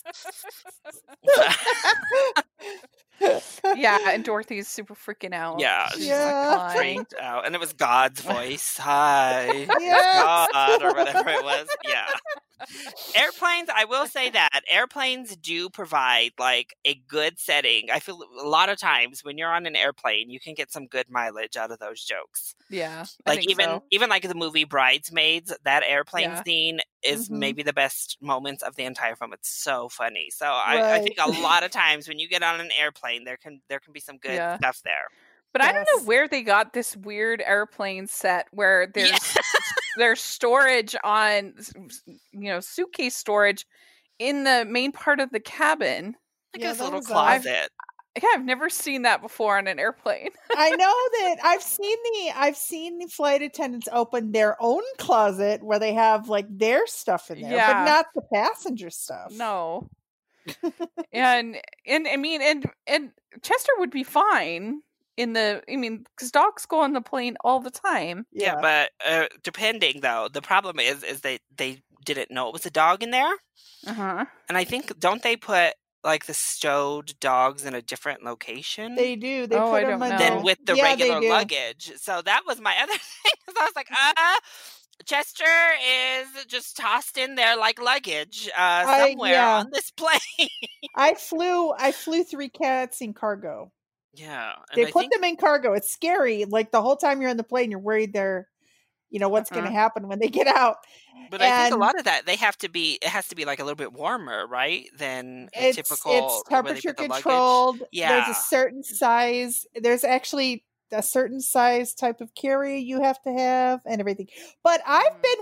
Speaker 1: yeah, and Dorothy's super freaking out.
Speaker 2: Yeah,
Speaker 1: she's
Speaker 2: she's
Speaker 3: Yeah.
Speaker 1: like crying.
Speaker 2: freaked out, and it was God's voice. Hi, it's
Speaker 3: Yes.
Speaker 2: God, or whatever it was. Yeah. Airplanes, I will say that airplanes do provide like a good setting. I feel a lot of times when you're on an airplane, you can get some good mileage out of those jokes.
Speaker 1: Yeah, I
Speaker 2: Like
Speaker 1: think
Speaker 2: even
Speaker 1: so.
Speaker 2: even like the movie Bridesmaids, that airplane
Speaker 1: Yeah.
Speaker 2: scene is
Speaker 3: Mhm.
Speaker 2: maybe the best moments of the entire film. It's so funny. So I, I think a
Speaker 3: Right.
Speaker 2: lot of times when you get on an airplane, there can there can be some good
Speaker 1: Yeah.
Speaker 2: stuff there.
Speaker 1: But I don't know
Speaker 3: Yes.
Speaker 1: where they got this weird airplane set where there's
Speaker 2: Yeah.
Speaker 1: there's storage on, you know, suitcase storage in the main part of the cabin.
Speaker 2: Like
Speaker 3: Yeah,
Speaker 2: this
Speaker 3: that
Speaker 2: little
Speaker 3: was odd.
Speaker 2: closet.
Speaker 1: Yeah, I've never seen that before on an airplane.
Speaker 3: I know that I've seen the I've seen the flight attendants open their own closet where they have like their stuff in there,
Speaker 1: Yeah.
Speaker 3: but not the passenger stuff.
Speaker 1: No. and and I mean and and Chester would be fine in the I mean because dogs go on the plane all the time.
Speaker 2: Yeah,
Speaker 3: Yeah.
Speaker 2: but uh, depending though, the problem is is they they didn't know it was a dog in there,
Speaker 1: Uh-huh.
Speaker 2: and I think don't they put like the stowed dogs in a different location
Speaker 3: They do. They
Speaker 1: Oh,
Speaker 3: put
Speaker 1: I
Speaker 3: them
Speaker 1: don't
Speaker 3: in
Speaker 1: know.
Speaker 2: than with the
Speaker 3: Yeah, they
Speaker 2: regular
Speaker 3: do.
Speaker 2: luggage. So that was my other thing. 'Cause I was like, uh, Chester is just tossed in there like luggage uh,
Speaker 3: I-
Speaker 2: somewhere
Speaker 3: yeah.
Speaker 2: on this plane.
Speaker 3: I flew I flew three cats in cargo.
Speaker 2: Yeah, and
Speaker 3: They
Speaker 2: I
Speaker 3: put
Speaker 2: think
Speaker 3: them in cargo. It's scary. Like the whole time you're on the plane, you're worried they're, you know, what's going to
Speaker 1: Uh-huh.
Speaker 3: happen when they get out.
Speaker 2: But I think a
Speaker 3: And
Speaker 2: lot of that they have to be. It has to be like a little bit warmer, right? Than a
Speaker 3: It's
Speaker 2: typical.
Speaker 3: it's
Speaker 2: where they
Speaker 3: temperature
Speaker 2: put the luggage.
Speaker 3: controlled. There's
Speaker 2: Yeah.
Speaker 3: a certain size. There's actually a certain size type of carrier you have to have and everything. But I've
Speaker 2: Mm.
Speaker 3: been with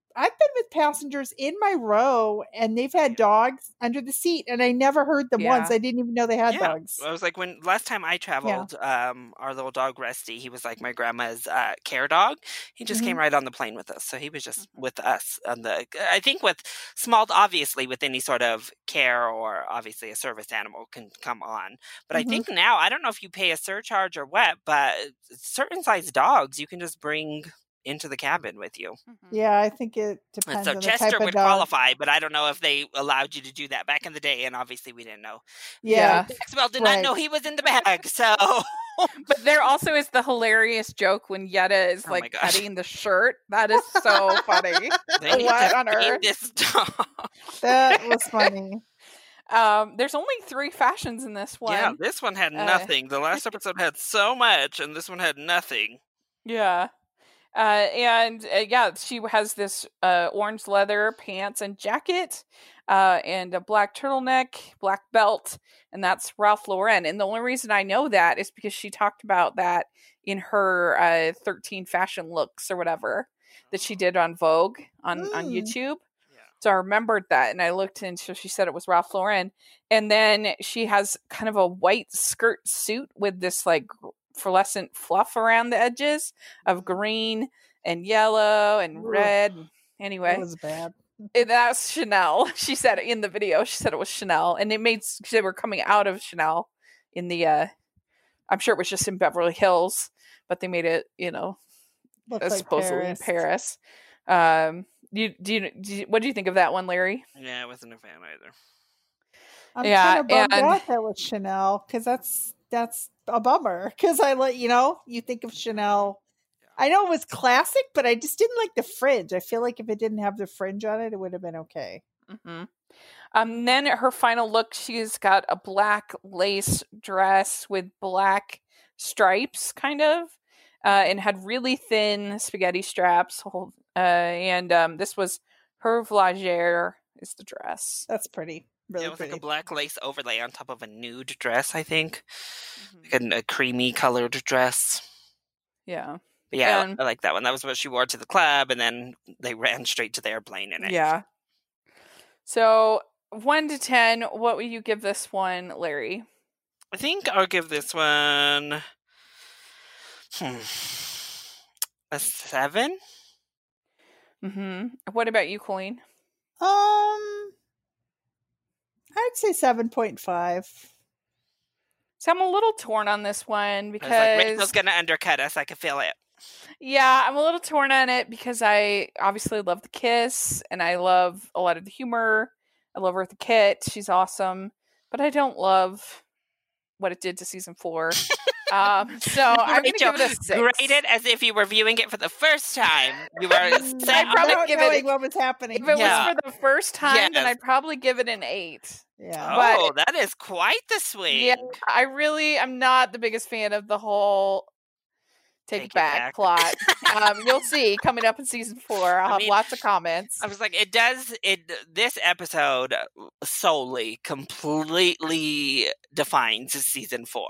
Speaker 3: I've been with passengers in my row, and they've had dogs under the seat, and I never heard them
Speaker 1: Yeah.
Speaker 3: once. I didn't even know they had
Speaker 2: Yeah.
Speaker 3: dogs.
Speaker 2: I was like, when last time I traveled, um, our little dog Rusty, he was like my grandma's uh, care dog. He just came
Speaker 3: Mhm.
Speaker 2: right on the plane with us, so he was just with us on the. I think with small, obviously, with any sort of care or obviously a service animal can come on. But I
Speaker 3: Mhm.
Speaker 2: think now I don't know if you pay a surcharge or what, but certain size dogs you can just bring into the cabin with you.
Speaker 3: Yeah, I think it
Speaker 2: And
Speaker 3: depends
Speaker 2: so
Speaker 3: on the
Speaker 2: Chester
Speaker 3: type of
Speaker 2: would
Speaker 3: dog.
Speaker 2: qualify, but I don't know if they allowed you to do that back in the day, and obviously we didn't know.
Speaker 3: Yeah,
Speaker 2: Maxwell did
Speaker 3: right.
Speaker 2: not know he was in the bag, so
Speaker 1: But there also is the hilarious joke when Yetta is
Speaker 2: Oh my
Speaker 1: like
Speaker 2: gosh.
Speaker 1: cutting the shirt. That is so funny.
Speaker 2: they need
Speaker 1: What
Speaker 2: to
Speaker 1: on
Speaker 2: feed
Speaker 1: earth?
Speaker 2: this dog.
Speaker 3: That was funny.
Speaker 1: Um, there's only three fashions in this one.
Speaker 2: Yeah, this one had
Speaker 1: Uh,
Speaker 2: nothing. The last episode had so much, and this one had nothing.
Speaker 1: Yeah. Uh, and uh, yeah, she has this uh, orange leather pants and jacket, uh, and a black turtleneck, black belt, and that's Ralph Lauren. And the only reason I know that is because she talked about that in her uh, thirteen fashion looks or whatever that she did on Vogue on, on
Speaker 3: Mm.
Speaker 1: YouTube.
Speaker 2: Yeah.
Speaker 1: So I remembered that, and I looked and so she said it was Ralph Lauren. And then she has kind of a white skirt suit with this like fluorescent fluff around the edges of green and yellow and
Speaker 3: Ugh.
Speaker 1: red. Anyway,
Speaker 3: That was bad.
Speaker 1: and that's Chanel. She said it in the video. She said it was Chanel, and it made they were coming out of Chanel in the. uh I'm sure it was just in Beverly Hills, but they made it, you know,
Speaker 3: Looked
Speaker 1: uh,
Speaker 3: like
Speaker 1: supposedly
Speaker 3: Paris.
Speaker 1: in Paris. Um, you do you, do you what do you think of that one, Larry?
Speaker 2: Yeah, I wasn't a fan either.
Speaker 3: I'm
Speaker 1: Yeah,
Speaker 3: kind of bummed
Speaker 1: and-
Speaker 3: out that was Chanel because that's that's a bummer. Because I let you know you think of Chanel. I know it was classic, but I just didn't like the fringe. I feel like if it didn't have the fringe on it, it would have been okay.
Speaker 1: Mm-hmm. Um, then her final look, she's got a black lace dress with black stripes, kind of, uh, and had really thin spaghetti straps. hold- Uh, and um, this was her Vlagère is the dress.
Speaker 3: That's pretty, really
Speaker 2: Yeah, it was
Speaker 3: pretty.
Speaker 2: like a black lace overlay on top of a nude dress, I think.
Speaker 1: Mhm.
Speaker 2: Like a, a creamy colored dress.
Speaker 1: Yeah,
Speaker 2: But yeah,
Speaker 1: And-
Speaker 2: I, I like that one. That was what she wore to the club, and then they ran straight to the airplane in it.
Speaker 1: yeah. So one to ten, what would you give this one, Larry?
Speaker 2: I think I'll give this one hmm, a seven.
Speaker 1: Mm-hmm. What about you, Colleen?
Speaker 3: Um, I'd say seven point five.
Speaker 1: So I'm a little torn on this one
Speaker 2: I was like,
Speaker 1: because
Speaker 2: Rachel's gonna undercut us. I can feel it.
Speaker 1: yeah, I'm a little torn on it because I obviously love the kiss and I love a lot of the humor. I love Eartha Kitt. She's awesome. But I don't love what it did to season four. um, so I'm going to
Speaker 2: Rachel,
Speaker 1: give it a six.
Speaker 2: Grade it as if you were viewing it for the first time. You were
Speaker 3: Mm,
Speaker 2: set
Speaker 1: I'd probably
Speaker 3: without
Speaker 1: give it-
Speaker 3: knowing what was happening.
Speaker 1: If it
Speaker 2: Yeah.
Speaker 1: was for the first time, then
Speaker 2: Yes.
Speaker 1: I'd probably give it an eight.
Speaker 3: Yeah.
Speaker 1: but-
Speaker 2: Oh, that is quite the swing.
Speaker 1: Yeah, I really am not the biggest fan of the whole take,
Speaker 2: Take
Speaker 1: it
Speaker 2: it
Speaker 1: back,
Speaker 2: back.
Speaker 1: plot. um, you'll see coming up in season four. I'll
Speaker 2: I
Speaker 1: have
Speaker 2: mean,
Speaker 1: lots of comments.
Speaker 2: I was like, it does it. This episode solely, completely defines season four.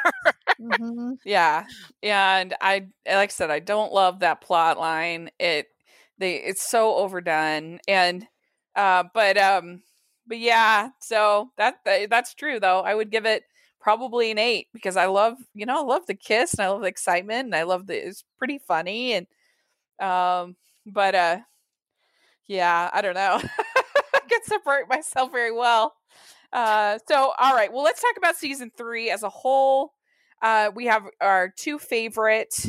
Speaker 3: Mhm.
Speaker 1: Yeah, and I like I said, I don't love that plot line. It they it's so overdone, and uh, but um, but yeah. So that, that that's true though. I would give it probably an eight because I love you know I love the kiss and I love the excitement and I love the it's pretty funny and um, but uh, yeah, I don't know. I can separate myself very well. Uh, so all right, well, let's talk about season three as a whole. Uh, we have our two favorite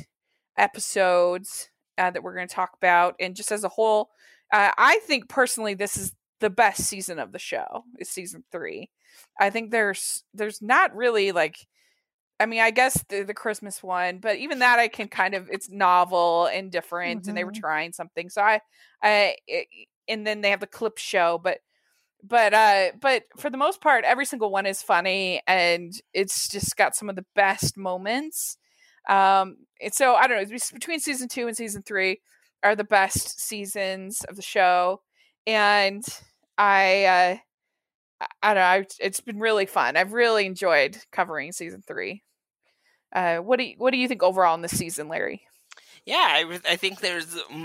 Speaker 1: episodes uh, that we're going to talk about, and just as a whole, uh, I think personally this is the best season of the show. Is season three. I think there's there's not really like, I mean, I guess the, the Christmas one, but even that I can kind of it's novel and different, and they were
Speaker 3: Mhm.
Speaker 1: trying something. So I, I, it, and then they have the clip show, but but uh but for the most part every single one is funny and it's just got some of the best moments um and so I don't know it's between season two and season three are the best seasons of the show and I uh I, I don't know I, it's been really fun. I've really enjoyed covering season three. Uh what do you what do you think overall in this season, Larry?
Speaker 2: Yeah, I, re- I think there's m-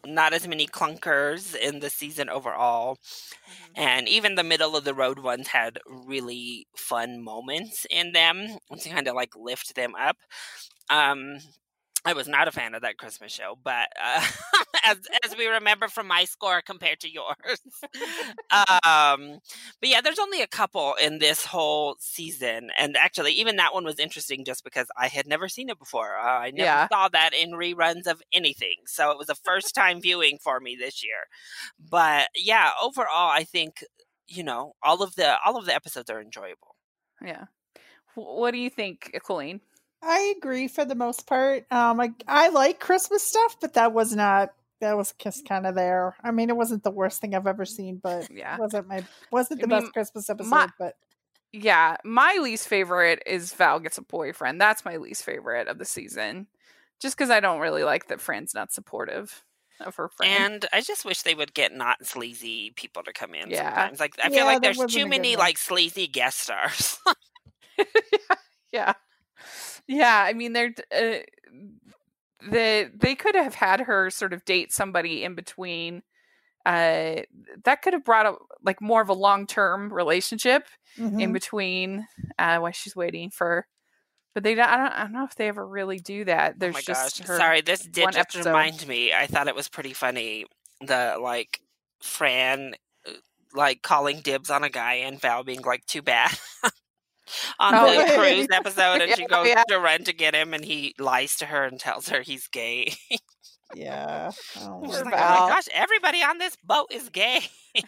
Speaker 2: not as many clunkers in the season overall. Mm-hmm. And even the middle of the road ones had really fun moments in them to kind of like lift them up. Um, I was not a fan of that Christmas show, but uh, as as we remember from my score compared to yours. um, but yeah, there's only a couple in this whole season. And actually, even that one was interesting just because I had never seen it before. Uh, I never
Speaker 1: Yeah.
Speaker 2: saw that in reruns of anything. So it was a first time viewing for me this year. But yeah, overall, I think, you know, all of the all of the episodes are enjoyable.
Speaker 1: Yeah. What do you think, Colleen?
Speaker 3: I agree for the most part. Um, I I like Christmas stuff, but that was not that was just kind of there. I mean, it wasn't the worst thing I've ever seen, but
Speaker 1: Yeah.
Speaker 3: it wasn't my wasn't the
Speaker 1: I mean,
Speaker 3: best Christmas episode.
Speaker 1: my-
Speaker 3: but
Speaker 1: Yeah, my least favorite is Val Gets a Boyfriend. That's my least favorite of the season, just because I don't really like that Fran's not supportive of her friend.
Speaker 2: And I just wish they would get not sleazy people to come in
Speaker 1: Yeah.
Speaker 2: sometimes. Like I
Speaker 3: Yeah,
Speaker 2: feel like
Speaker 3: that
Speaker 2: there's
Speaker 3: wasn't
Speaker 2: too
Speaker 3: a good
Speaker 2: many
Speaker 3: one.
Speaker 2: like sleazy guest stars.
Speaker 1: yeah, yeah. I mean, they're uh, the they could have had her sort of date somebody in between. Uh, that could have brought up like more of a long term relationship
Speaker 3: Mhm.
Speaker 1: in between uh, while she's waiting for. But they, don't, I don't, I don't know if they ever really do that. There's
Speaker 2: oh my
Speaker 1: just
Speaker 2: gosh!
Speaker 1: her
Speaker 2: Sorry, this did
Speaker 1: one
Speaker 2: just
Speaker 1: episode.
Speaker 2: remind me. I thought it was pretty funny. The like Fran uh, like calling dibs on a guy and Val being like, "Too bad." on
Speaker 1: Oh,
Speaker 2: the
Speaker 3: yeah.
Speaker 2: cruise episode, and
Speaker 1: Yeah,
Speaker 2: she goes
Speaker 1: yeah.
Speaker 2: to run to get him, and he lies to her and tells her he's gay.
Speaker 3: Yeah. Oh,
Speaker 2: She's
Speaker 1: Poor
Speaker 2: like, "Oh
Speaker 1: Val.
Speaker 2: my gosh, everybody on this boat is gay."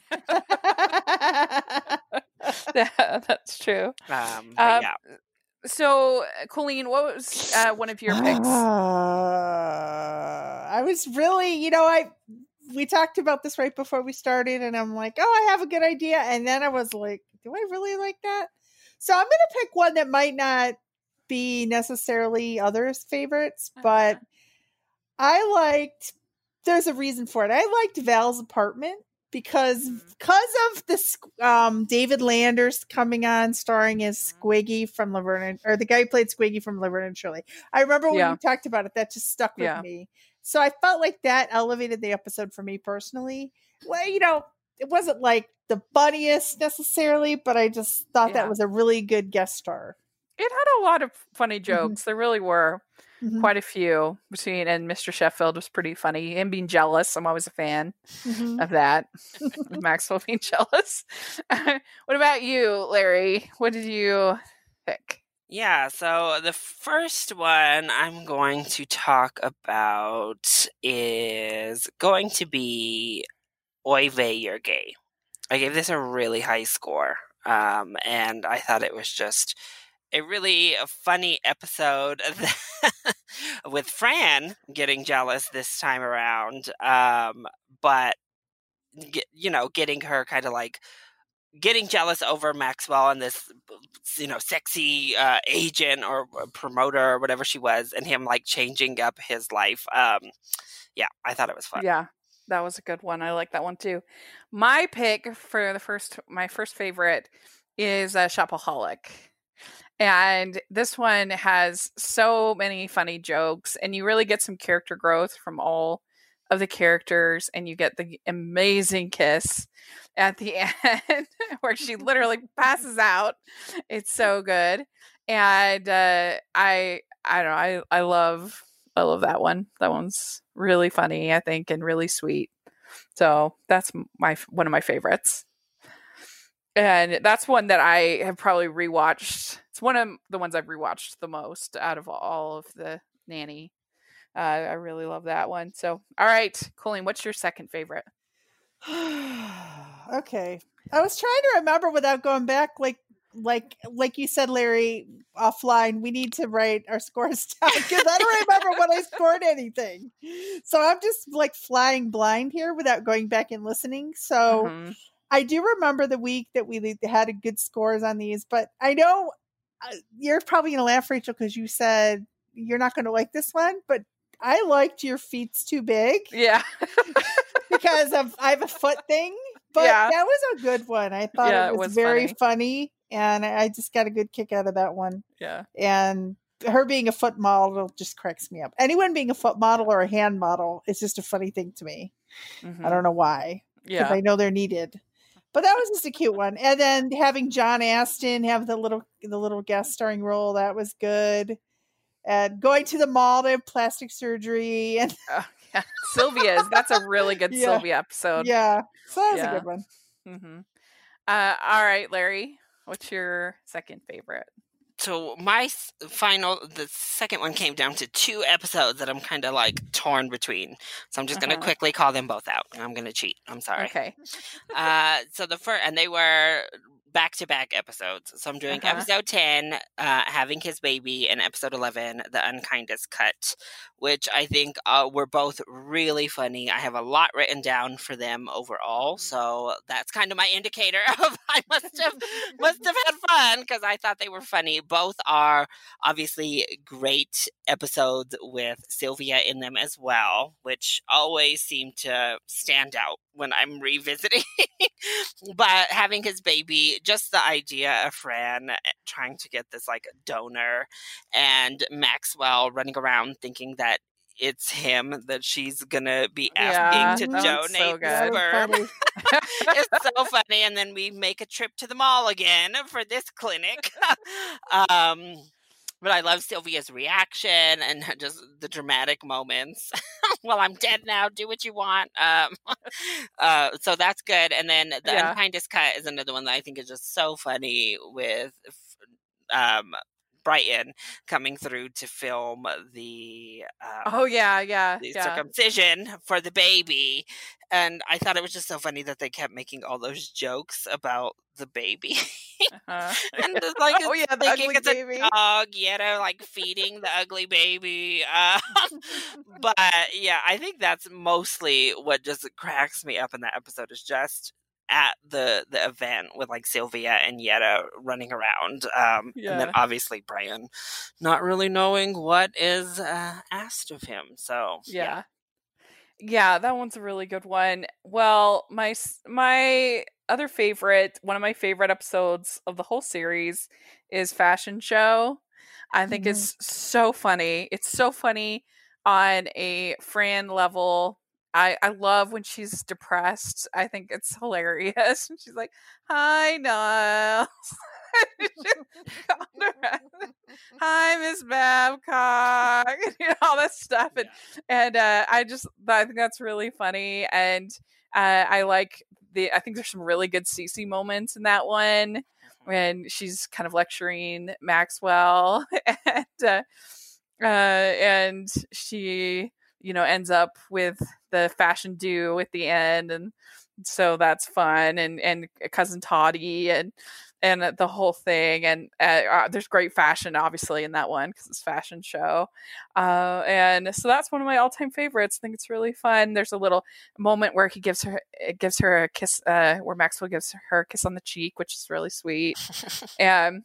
Speaker 1: Yeah, that's true.
Speaker 2: Um, but
Speaker 1: Um,
Speaker 2: yeah.
Speaker 1: So, Colleen, what was uh, one of your picks?
Speaker 3: Uh, I was really, you know, I we talked about this right before we started, and I'm like, oh, I have a good idea, and then I was like, do I really like that? So I'm gonna pick one that might not be necessarily others' favorites, but I liked. There's a reason for it. I liked Val's apartment because because of this um David Landers coming on starring as Squiggy from Laverne and, or the guy who played Squiggy from Laverne and Shirley. I remember when
Speaker 1: Yeah.
Speaker 3: we talked about it, that just stuck with
Speaker 1: Yeah.
Speaker 3: me. So I felt like that elevated the episode for me personally. Well, you know, it wasn't like the funniest necessarily, but I just thought
Speaker 1: Yeah.
Speaker 3: that was a really good guest star.
Speaker 1: It had a lot of funny jokes. There really were
Speaker 3: Mhm.
Speaker 1: quite a few between, and Mister Sheffield was pretty funny. Him being jealous, I'm always a fan
Speaker 3: Mhm.
Speaker 1: of that. Maxwell being jealous. What about you, Larry? What did you pick?
Speaker 2: Yeah, so the first one I'm going to talk about is going to be Oy Vey, You're Gay. I gave this a really high score, um, and I thought it was just a really funny episode with Fran getting jealous this time around, um, but, get, you know, getting her kind of like getting jealous over Maxwell and this, you know, sexy uh, agent or promoter or whatever she was, and him like changing up his life. Um, yeah, I thought it was fun.
Speaker 1: Yeah, that was a good one. I like that one too. My pick for the first, my first favorite is uh, Shopaholic. And this one has so many funny jokes, and you really get some character growth from all of the characters, and you get the amazing kiss at the end where she literally passes out. It's so good. And uh, I I don't know, I, I love I love that one. That one's really funny, I think, and really sweet. So that's my one of my favorites. And that's one that I have probably rewatched. It's one of the ones I've rewatched the most out of all of the Nanny. Uh, I really love that one. So, all right, Colleen, what's your second favorite?
Speaker 3: Okay. I was trying to remember without going back, like like like you said, Larry, offline, we need to write our scores down because I don't remember when I scored anything. So I'm just like flying blind here without going back and listening. So
Speaker 1: Mhm.
Speaker 3: I do remember the week that we had a good scores on these, but I know uh, you're probably going to laugh, Rachel, because you said you're not going to like this one, but I liked Your Feet's Too Big
Speaker 1: Yeah.
Speaker 3: because of I have a foot thing, but
Speaker 1: Yeah.
Speaker 3: that was a good one. I thought
Speaker 1: Yeah,
Speaker 3: it
Speaker 1: it
Speaker 3: was,
Speaker 1: was
Speaker 3: very
Speaker 1: funny.
Speaker 3: funny, and I just got a good kick out of that one.
Speaker 1: Yeah.
Speaker 3: And her being a foot model just cracks me up. Anyone being a foot model or a hand model is just a funny thing to me.
Speaker 1: Mm-hmm.
Speaker 3: I don't know why. Because
Speaker 1: Yeah.
Speaker 3: I know they're needed. But that was just a cute one. And then having John Astin have the little the little guest starring role, that was good. And going to the mall to have plastic surgery. And
Speaker 1: Oh, yeah. Sylvia's. That's a really good
Speaker 3: Yeah.
Speaker 1: Sylvia episode.
Speaker 3: yeah. So that was
Speaker 1: Yeah.
Speaker 3: a good one.
Speaker 1: Mm-hmm. Uh, all right, Larry. What's your second favorite?
Speaker 2: So my s- final, the second one came down to two episodes that I'm kind of like torn between. So I'm just going to
Speaker 1: Uh-huh.
Speaker 2: quickly call them both out. I'm going to cheat. I'm sorry.
Speaker 1: Okay.
Speaker 2: Uh, so the first, and they were back-to-back episodes. So I'm doing
Speaker 1: Uh-huh.
Speaker 2: episode ten, uh, having his baby, and episode eleven, the unkindest cut, which I think uh, were both really funny. I have a lot written down for them overall, so that's kind of my indicator of I must have must have had fun because I thought they were funny. Both are obviously great episodes with Sylvia in them as well, which always seem to stand out when I'm revisiting. But having his baby, just the idea of Fran trying to get this like donor and Maxwell running around thinking that it's him that she's gonna be asking
Speaker 1: Yeah,
Speaker 2: to
Speaker 3: that
Speaker 1: was so
Speaker 2: donate
Speaker 1: good.
Speaker 3: That was
Speaker 2: sperm.
Speaker 3: funny.
Speaker 2: It's so funny. And then we make a trip to the mall again for this clinic. um, but I love Sylvia's reaction and just the dramatic moments. Well, I'm dead now. Do what you want. Um, uh, so that's good. And then the
Speaker 1: Yeah.
Speaker 2: unkindest cut is another one that I think is just so funny with um, Brighton coming through to film the um,
Speaker 1: Oh yeah, yeah,
Speaker 2: the
Speaker 1: yeah.
Speaker 2: circumcision for the baby. And I thought it was just so funny that they kept making all those jokes about the baby.
Speaker 1: Uh-huh.
Speaker 2: And it's like,
Speaker 1: Oh,
Speaker 2: it's
Speaker 1: yeah, the
Speaker 2: thinking
Speaker 1: ugly
Speaker 2: it's
Speaker 1: baby.
Speaker 2: a dog, you know, like feeding the ugly baby. Uh, but yeah, I think that's mostly what just cracks me up in that episode is just at the the event with like Sylvia and Yetta running around. Um, and then
Speaker 1: Yeah.
Speaker 2: obviously Brian not really knowing what is uh, asked of him. So
Speaker 1: Yeah. Yeah, that one's a really good one. Well, my s- my other favorite, one of my favorite episodes of the whole series is Fashion Show. I think
Speaker 3: Mhm.
Speaker 1: it's so funny. It's so funny on a Fran level. I, I love when she's depressed. I think it's hilarious. She's like, "Hi, Niles." Hi, Miss Babcock. You know, all that stuff, and and uh, I just I think that's really funny, and uh, I like the. I think there's some really good Cece moments in that one when she's kind of lecturing Maxwell, and uh, uh, and she you know ends up with the fashion do at the end, and so that's fun, and and cousin Toddy and. And the whole thing, and uh, uh, there's great fashion, obviously, in that one because it's a fashion show, uh, and so that's one of my all-time favorites. I think it's really fun. There's a little moment where he gives her it gives her a kiss, uh, where Maxwell gives her a kiss on the cheek, which is really sweet. And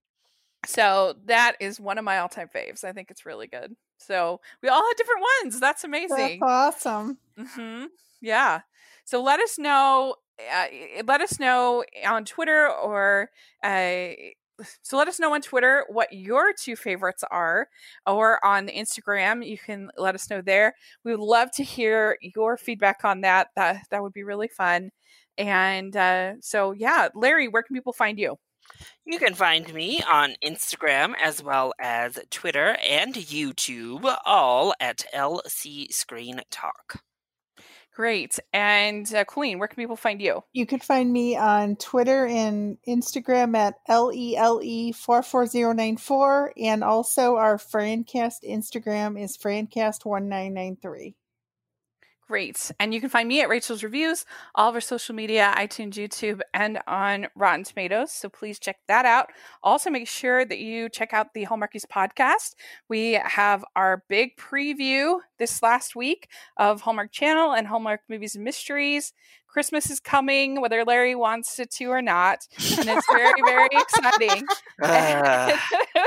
Speaker 1: so that is one of my all-time faves. I think it's really good. So we all had different ones. That's
Speaker 3: That's
Speaker 1: amazing.
Speaker 3: awesome.
Speaker 1: Mm-hmm. Yeah. So let us know. Uh, let us know on Twitter or uh, so let us know on Twitter what your two favorites are, or on Instagram. You can let us know there. We would love to hear your feedback on that. That that would be really fun. And uh, so yeah, Larry, where can people find you?
Speaker 2: you can find me on Instagram as well as Twitter and YouTube, all at L C Screen Talk.
Speaker 1: Great. And uh, Colleen, where can people find you?
Speaker 3: You can find me on Twitter and Instagram at L E L E four four zero nine four. And also our Francast Instagram is Francast one nine nine three.
Speaker 1: Great. And you can find me at Rachel's Reviews, all of our social media, iTunes, YouTube, and on Rotten Tomatoes. So please check that out. Also, make sure that you check out the Hallmarkies podcast. We have our big preview this last week of Hallmark Channel and Hallmark Movies and Mysteries. Christmas is coming, whether Larry wants it to or not. And it's very, very exciting.
Speaker 2: Uh,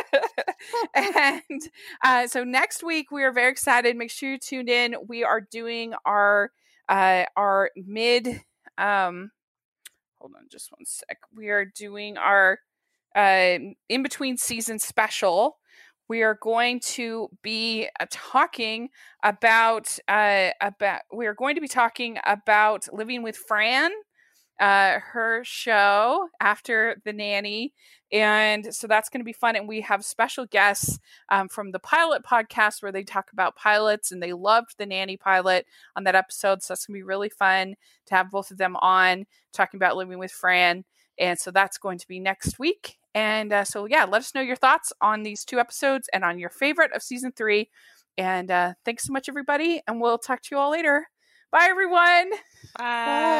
Speaker 1: And uh, so next week we are very excited. Make sure you tune in. We are doing our uh, our mid. Um, hold on, just one sec. We are doing our uh, in between season special, we are going to be uh, talking about uh, about we are going to be talking about Living with Fran, uh, her show after The Nanny. And so that's going to be fun. And we have special guests um, from the Pilot podcast where they talk about pilots, and they loved The Nanny pilot on that episode. So that's going to be really fun to have both of them on talking about Living with Fran. And so that's going to be next week. And uh, so, yeah, let us know your thoughts on these two episodes and on your favorite of season three. And uh, thanks so much, everybody. And we'll talk to you all later. Bye, everyone.
Speaker 2: Bye.